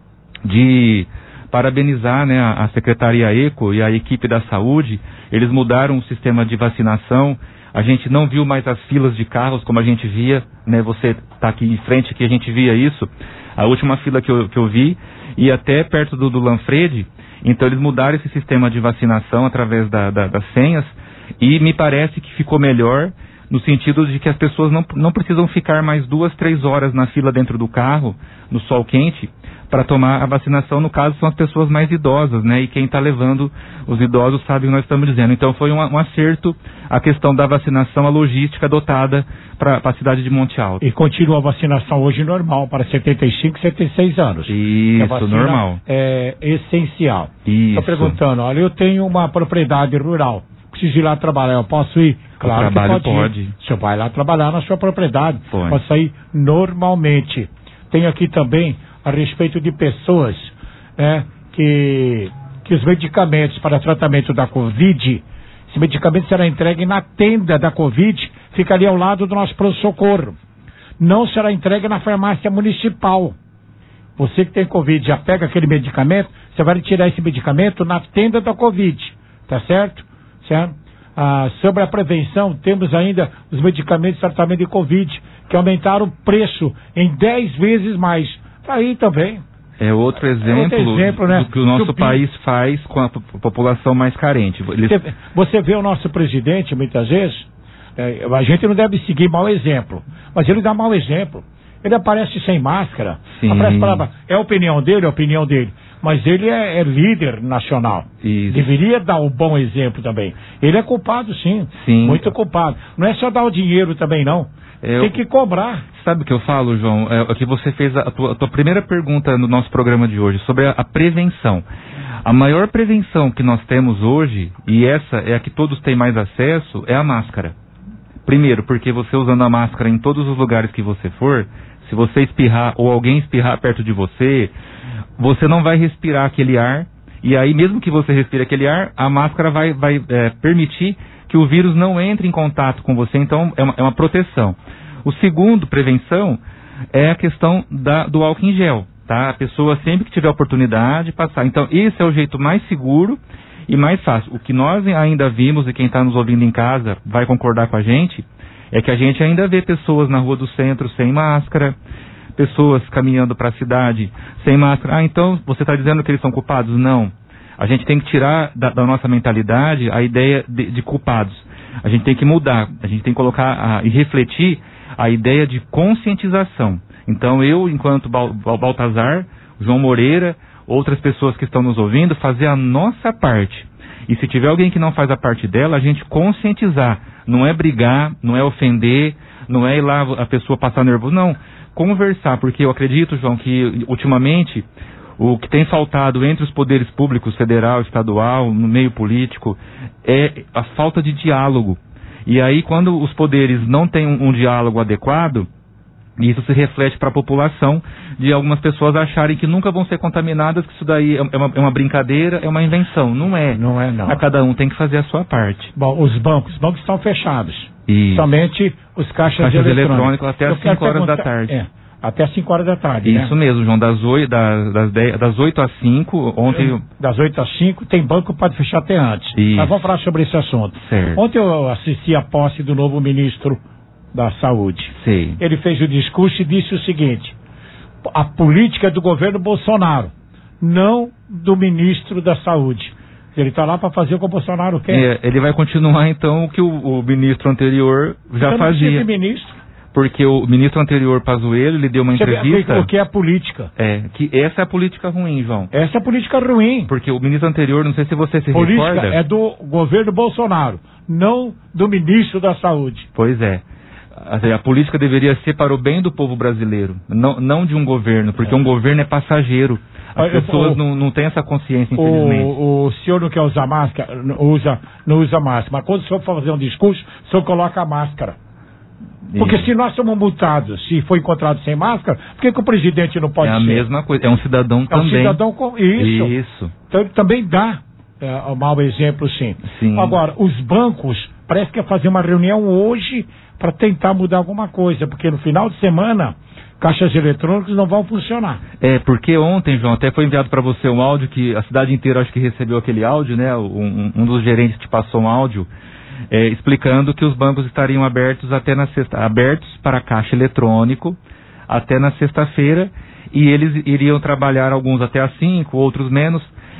de parabenizar, né, a Secretaria ECO e a equipe da saúde. Eles mudaram o sistema de vacinação. A gente não viu mais as filas de carros como a gente via, né? Você está aqui em frente que a gente via isso. A última fila que eu vi, e até perto do Lanfredi. Então eles mudaram esse sistema de vacinação através das senhas, e me parece que ficou melhor no sentido de que as pessoas não precisam ficar mais 2, 3 horas na fila dentro do carro, no sol quente, para tomar a vacinação. No caso, são as pessoas mais idosas, né? E quem está levando os idosos sabe o que nós estamos dizendo. Então, foi um acerto a questão da vacinação, a logística adotada para a cidade de Monte Alto. E continua a vacinação hoje normal para 75, 76 anos. Isso, normal. É essencial. Isso. Estou perguntando, olha, eu tenho uma propriedade rural, preciso ir lá trabalhar, eu posso ir? Claro que pode. O senhor vai lá trabalhar na sua propriedade, pode sair normalmente. Tem aqui também a respeito de pessoas, né, que os medicamentos para tratamento da Covid, esse medicamento será entregue na tenda da Covid, fica ali ao lado do nosso pronto-socorro. Não será entregue na farmácia municipal. Você que tem Covid, já pega aquele medicamento, você vai retirar esse medicamento na tenda da Covid, tá certo? Sobre a prevenção, temos ainda os medicamentos de tratamento de Covid, que aumentaram o preço em 10 vezes mais. Aí também. É outro exemplo, né, do que o nosso país faz com a população mais carente. Você vê o nosso presidente, muitas vezes, a gente não deve seguir mau exemplo, mas ele dá mau exemplo. Ele aparece sem máscara, aparece palavra, é a opinião dele, mas ele é líder nacional. Isso. Deveria dar o bom exemplo também. Ele é culpado, sim, muito culpado. Não é só dar o dinheiro também, não. Tem que cobrar. Sabe o que eu falo, João? Que você fez a tua primeira pergunta no nosso programa de hoje, sobre a prevenção. A maior prevenção que nós temos hoje, e essa é a que todos têm mais acesso, é a máscara. Primeiro, porque você usando a máscara em todos os lugares que você for, se você espirrar ou alguém espirrar perto de você, você não vai respirar aquele ar, e aí mesmo que você respire aquele ar, a máscara vai permitir que o vírus não entre em contato com você, então é uma proteção. O segundo, prevenção, é a questão do álcool em gel, tá? A pessoa sempre que tiver oportunidade passar. Então esse é o jeito mais seguro e mais fácil. O que nós ainda vimos, e quem está nos ouvindo em casa vai concordar com a gente, é que a gente ainda vê pessoas na rua do centro sem máscara, pessoas caminhando para a cidade sem máscara. Então você está dizendo que eles são culpados? Não. A gente tem que tirar da nossa mentalidade a ideia de culpados. A gente tem que mudar, a gente tem que colocar e refletir a ideia de conscientização. Então eu, enquanto Baltazar, João Moreira, outras pessoas que estão nos ouvindo, fazer a nossa parte. E se tiver alguém que não faz a parte dela, a gente conscientizar. Não é brigar, não é ofender, não é ir lá a pessoa passar nervoso, não. Conversar, porque eu acredito, João, que ultimamente o que tem faltado entre os poderes públicos, federal, estadual, no meio político, é a falta de diálogo. E aí, quando os poderes não têm um diálogo adequado, isso se reflete para a população, de algumas pessoas acharem que nunca vão ser contaminadas, que isso daí é uma brincadeira, é uma invenção. Não é. Não é, não. A cada um tem que fazer a sua parte. Bom, os bancos estão fechados. Isso. Somente os caixas eletrônicos até às 5 horas da tarde. Até às 5 horas da tarde, Isso mesmo, João, das 8 às 5, ontem... Das 8 às 5, tem banco que pode fechar até antes. Isso. Mas vamos falar sobre esse assunto. Certo. Ontem eu assisti a posse do novo ministro da Saúde. Sim. Ele fez o discurso e disse o seguinte: a política é do governo Bolsonaro, não do ministro da Saúde. Ele está lá para fazer o que o Bolsonaro quer. Ele vai continuar, então, o que o ministro anterior já fazia. Não precisa de ministro. Porque o ministro anterior, Pazuello, ele deu uma entrevista... O que é a política? Que essa é a política ruim, João. Essa é a política ruim. Porque o ministro anterior, não sei se você se recorda... Política é do governo Bolsonaro, não do ministro da Saúde. Pois é. A política deveria ser para o bem do povo brasileiro, não de um governo, porque um governo é passageiro. As pessoas não têm essa consciência, infelizmente. O senhor não quer usar máscara? Não usa máscara. Mas quando o senhor for fazer um discurso, o senhor coloca a máscara. Porque se nós somos multados, se for encontrado sem máscara, por que o presidente não pode ser? É a mesma coisa, é um cidadão também. É um cidadão com isso. Isso. Então ele também dá um mau exemplo, sim. Agora, os bancos, parece que ia fazer uma reunião hoje para tentar mudar alguma coisa, porque no final de semana, caixas eletrônicos não vão funcionar. Porque ontem, João, até foi enviado para você um áudio, que a cidade inteira acho que recebeu aquele áudio, né? Um dos gerentes te passou um áudio, explicando que os bancos estariam abertos até na sexta, abertos para caixa eletrônico até na sexta-feira, e eles iriam trabalhar alguns até às 5, outros menos,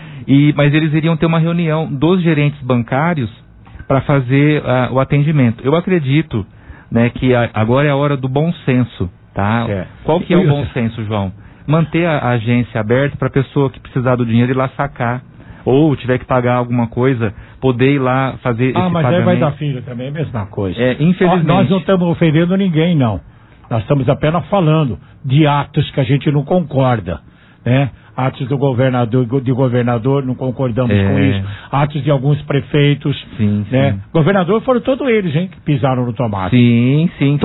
mas eles iriam ter uma reunião dos gerentes bancários para fazer o atendimento. Eu acredito, né, que agora é a hora do bom senso, tá? Qual que é o bom senso, João? Manter a agência aberta para a pessoa que precisar do dinheiro ir lá sacar, ou tiver que pagar alguma coisa, poder ir lá fazer esse pagamento. Mas aí vai dar filho também, é a mesma coisa. Infelizmente. Nós não estamos ofendendo ninguém, não. Nós estamos apenas falando de atos que a gente não concorda, né? Atos do governador, não concordamos com isso. Atos de alguns prefeitos, né? Governador foram todos eles, hein, que pisaram no tomate. Sim.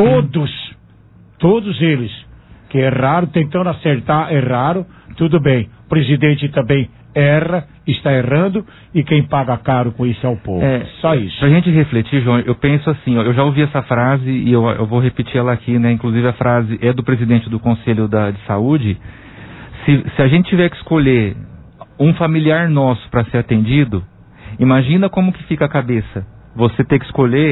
Todos eles que erraram, tentando acertar, erraram, tudo bem. O presidente também erra, está errando, e quem paga caro com isso é o povo. Só isso. Pra gente refletir, João, eu penso assim, eu já ouvi essa frase e eu vou repetir ela aqui, né? Inclusive a frase é do presidente do Conselho de Saúde. Se a gente tiver que escolher um familiar nosso para ser atendido, imagina como que fica a cabeça. Você ter que escolher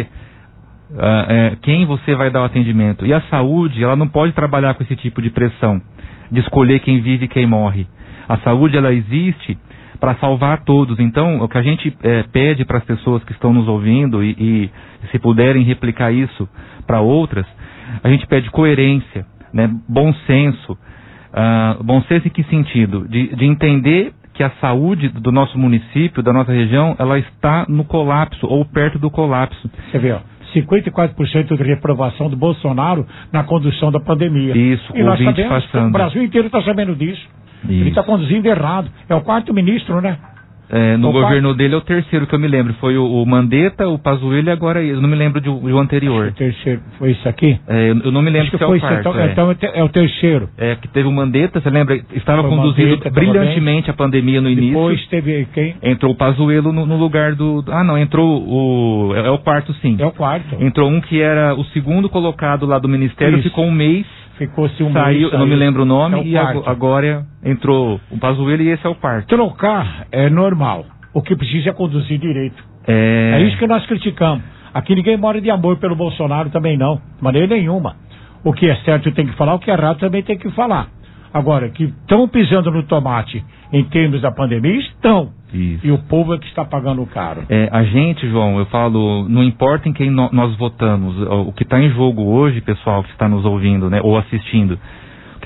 quem você vai dar o atendimento. E a saúde, ela não pode trabalhar com esse tipo de pressão, de escolher quem vive e quem morre. A saúde, ela existe para salvar todos. Então, o que a gente pede para as pessoas que estão nos ouvindo e se puderem replicar isso para outras, a gente pede coerência, né? Bom senso. Bom senso em que sentido? De entender que a saúde do nosso município, da nossa região, ela está no colapso ou perto do colapso. Você vê, 54% de reprovação do Bolsonaro na condução da pandemia. Isso, e nós sabemos, o Brasil inteiro está sabendo disso. Ele está conduzindo errado. É o quarto ministro, né? No governo dele é o terceiro que eu me lembro. Foi o Mandetta, o Pazuello e agora eu não me lembro do anterior. O terceiro foi isso aqui? Eu não me lembro se é o quarto. Então é o terceiro. Que teve o Mandetta, você lembra? Estava conduzindo Mandetta, brilhantemente a pandemia no início. Depois teve quem? Entrou o Pazuello no lugar do... entrou o... É o quarto, sim. É o quarto. Entrou um que era o segundo colocado lá do ministério, ficou um mês. Ficou-se um mês. Eu não me lembro o nome, e agora entrou o Pazuello e esse é o quarto. Trocar é normal. O que precisa é conduzir direito. É isso que nós criticamos. Aqui ninguém mora de amor pelo Bolsonaro também não, de maneira nenhuma. O que é certo tem que falar, o que é errado também tem que falar. Agora, que estão pisando no tomate em termos da pandemia, estão. Isso. E o povo é que está pagando caro. A gente, João, eu falo, não importa em quem nós votamos, o que está em jogo hoje, pessoal que está nos ouvindo, né, ou assistindo, o que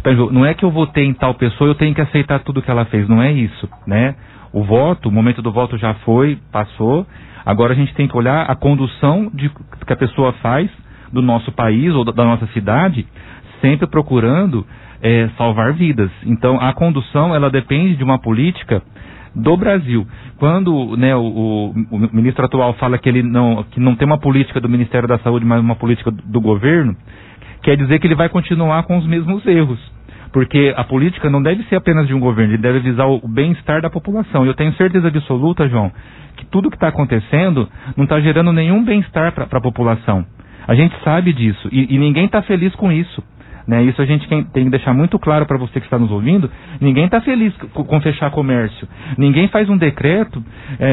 que está em jogo. Não é que eu votei em tal pessoa, eu tenho que aceitar tudo que ela fez. Não é isso, né? O momento do voto já foi, passou. Agora a gente tem que olhar a condução que a pessoa faz do nosso país ou da nossa cidade, sempre procurando salvar vidas. Então, a condução, ela depende de uma política do Brasil. Quando, né, o ministro atual fala que não tem uma política do Ministério da Saúde, mas uma política do governo, quer dizer que ele vai continuar com os mesmos erros. Porque a política não deve ser apenas de um governo, ele deve visar o bem-estar da população. E eu tenho certeza absoluta, João, que tudo que está acontecendo não está gerando nenhum bem-estar para a população. A gente sabe disso e ninguém está feliz com isso. Né? Isso a gente tem que deixar muito claro para você que está nos ouvindo. Ninguém está feliz com fechar comércio. Ninguém faz um decreto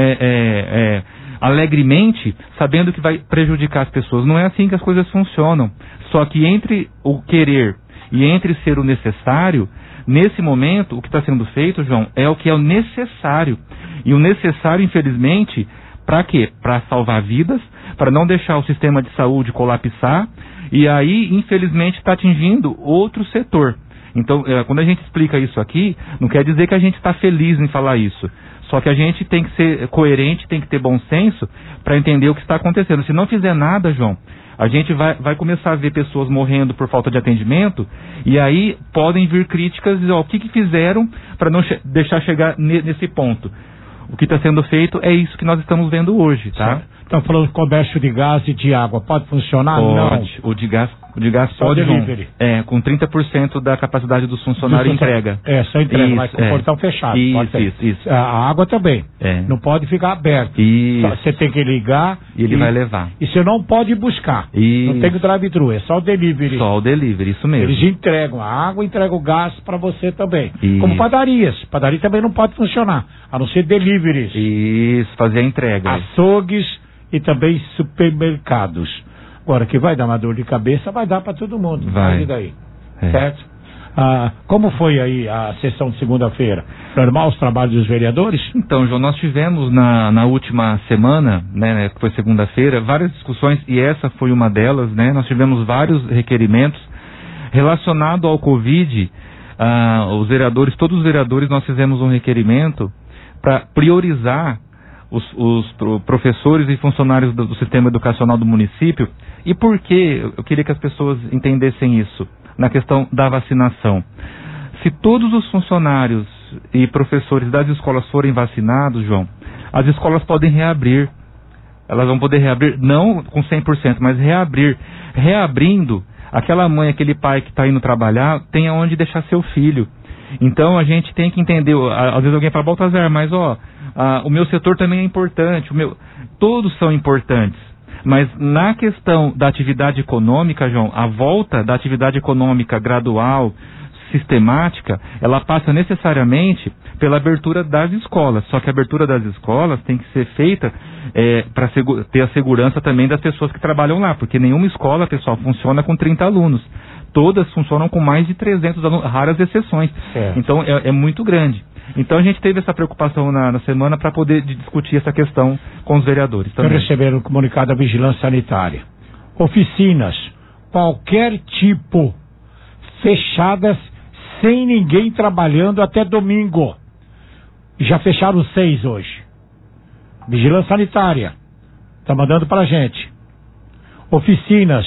alegremente, sabendo que vai prejudicar as pessoas. Não é assim que as coisas funcionam. Só que entre o querer e entre ser o necessário, nesse momento, o que está sendo feito, João, é o que é o necessário. E o necessário, infelizmente, para quê? Para salvar vidas, para não deixar o sistema de saúde colapsar, e aí, infelizmente, está atingindo outro setor. Então, quando a gente explica isso aqui, não quer dizer que a gente está feliz em falar isso. Só que a gente tem que ser coerente, tem que ter bom senso para entender o que está acontecendo. Se não fizer nada, João, a gente vai começar a ver pessoas morrendo por falta de atendimento, e aí podem vir críticas e dizer, o que fizeram para não deixar chegar nesse ponto. O que está sendo feito é isso que nós estamos vendo hoje, tá? Estão falando de comércio de gás e de água. Pode funcionar? Pode. Não. O de gás pode, delivery. Com 30% da capacidade do funcionário entrega. Só entrega, isso, mas com o portão fechado. Isso. A água também. Não pode ficar aberta. Você tem que ligar. E ele vai levar. E você não pode buscar. Isso. Não tem o drive-thru, é só o delivery. Só o delivery, isso mesmo. Eles entregam a água, entregam o gás para você também. Isso. Como padarias. Padaria também não pode funcionar, a não ser deliveries. Isso, fazer a entrega. Açougues e também supermercados. Agora, que vai dar uma dor de cabeça, vai dar para todo mundo. Vai. E daí? Certo? Como foi aí a sessão de segunda-feira? Normal os trabalhos dos vereadores? Então, João, nós tivemos na última semana, né, que foi segunda-feira, várias discussões, e essa foi uma delas, né? Nós tivemos vários requerimentos relacionados ao Covid. Todos os vereadores, nós fizemos um requerimento para priorizar os professores e funcionários do sistema educacional do município. E por que eu queria que as pessoas entendessem isso? Na questão da vacinação. Se todos os funcionários e professores das escolas forem vacinados, João, as escolas podem reabrir. Elas vão poder reabrir, não com 100%, mas reabrir. Reabrindo, aquela mãe, aquele pai que está indo trabalhar, tem aonde deixar seu filho. Então a gente tem que entender, às vezes alguém fala, Baltazar, mas o meu setor também é importante, todos são importantes, mas na questão da atividade econômica, João, a volta da atividade econômica gradual, sistemática, ela passa necessariamente pela abertura das escolas, só que a abertura das escolas tem que ser feita para ter a segurança também das pessoas que trabalham lá, porque nenhuma escola, pessoal, funciona com 30 alunos. Todas funcionam com mais de 300 alunos, raras exceções. Então é muito grande. Então a gente teve essa preocupação na semana para poder discutir essa questão com os vereadores também. Receberam o comunicado da Vigilância Sanitária. Oficinas, qualquer tipo, fechadas, sem ninguém trabalhando até domingo. Já fecharam 6 hoje. Vigilância Sanitária está mandando para a gente. Oficinas,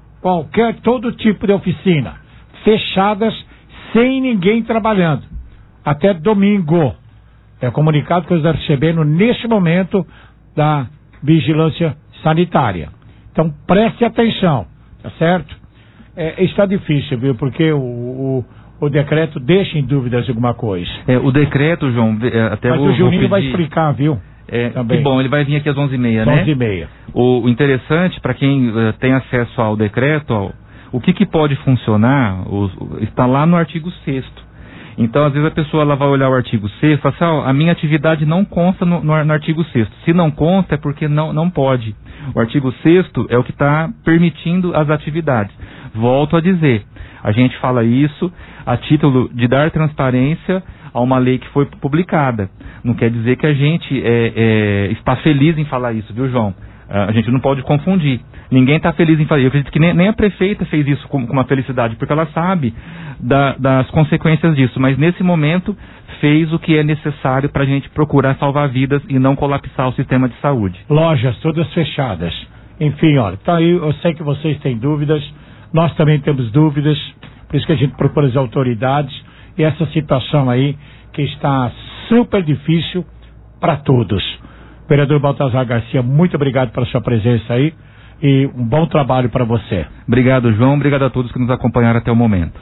todo tipo de oficina, fechadas, sem ninguém trabalhando, até domingo. É o comunicado que eles receberam neste momento da Vigilância Sanitária. Então preste atenção, tá certo? Está difícil, viu? Porque o decreto deixa em dúvidas alguma coisa. O decreto, João, até mas o Juninho vai explicar, viu? Que bom, ele vai vir aqui às 11h30, né? 11h30. O interessante, para quem tem acesso ao decreto, o que pode funcionar, está lá no artigo 6º. Então, às vezes a pessoa ela vai olhar o artigo 6º e fala assim, a minha atividade não consta no artigo 6º. Se não consta é porque não pode. O artigo 6º é o que está permitindo as atividades. Volto a dizer, a gente fala isso a título de dar transparência a uma lei que foi publicada. Não quer dizer que a gente está feliz em falar isso, viu, João? A gente não pode confundir. Ninguém está feliz em fazer. Eu acredito que nem a prefeita fez isso com uma felicidade, porque ela sabe das consequências disso. Mas nesse momento fez o que é necessário para a gente procurar salvar vidas e não colapsar o sistema de saúde. Lojas todas fechadas. Enfim, olha, tá aí, eu sei que vocês têm dúvidas, nós também temos dúvidas, por isso que a gente procura as autoridades, e essa situação aí que está super difícil para todos. Vereador Baltazar Garcia, muito obrigado pela sua presença aí e um bom trabalho para você. Obrigado, João, obrigado a todos que nos acompanharam até o momento.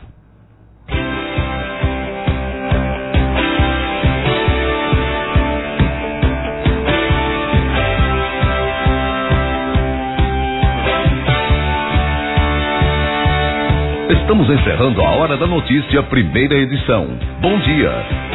Estamos encerrando a Hora da Notícia, primeira edição. Bom dia.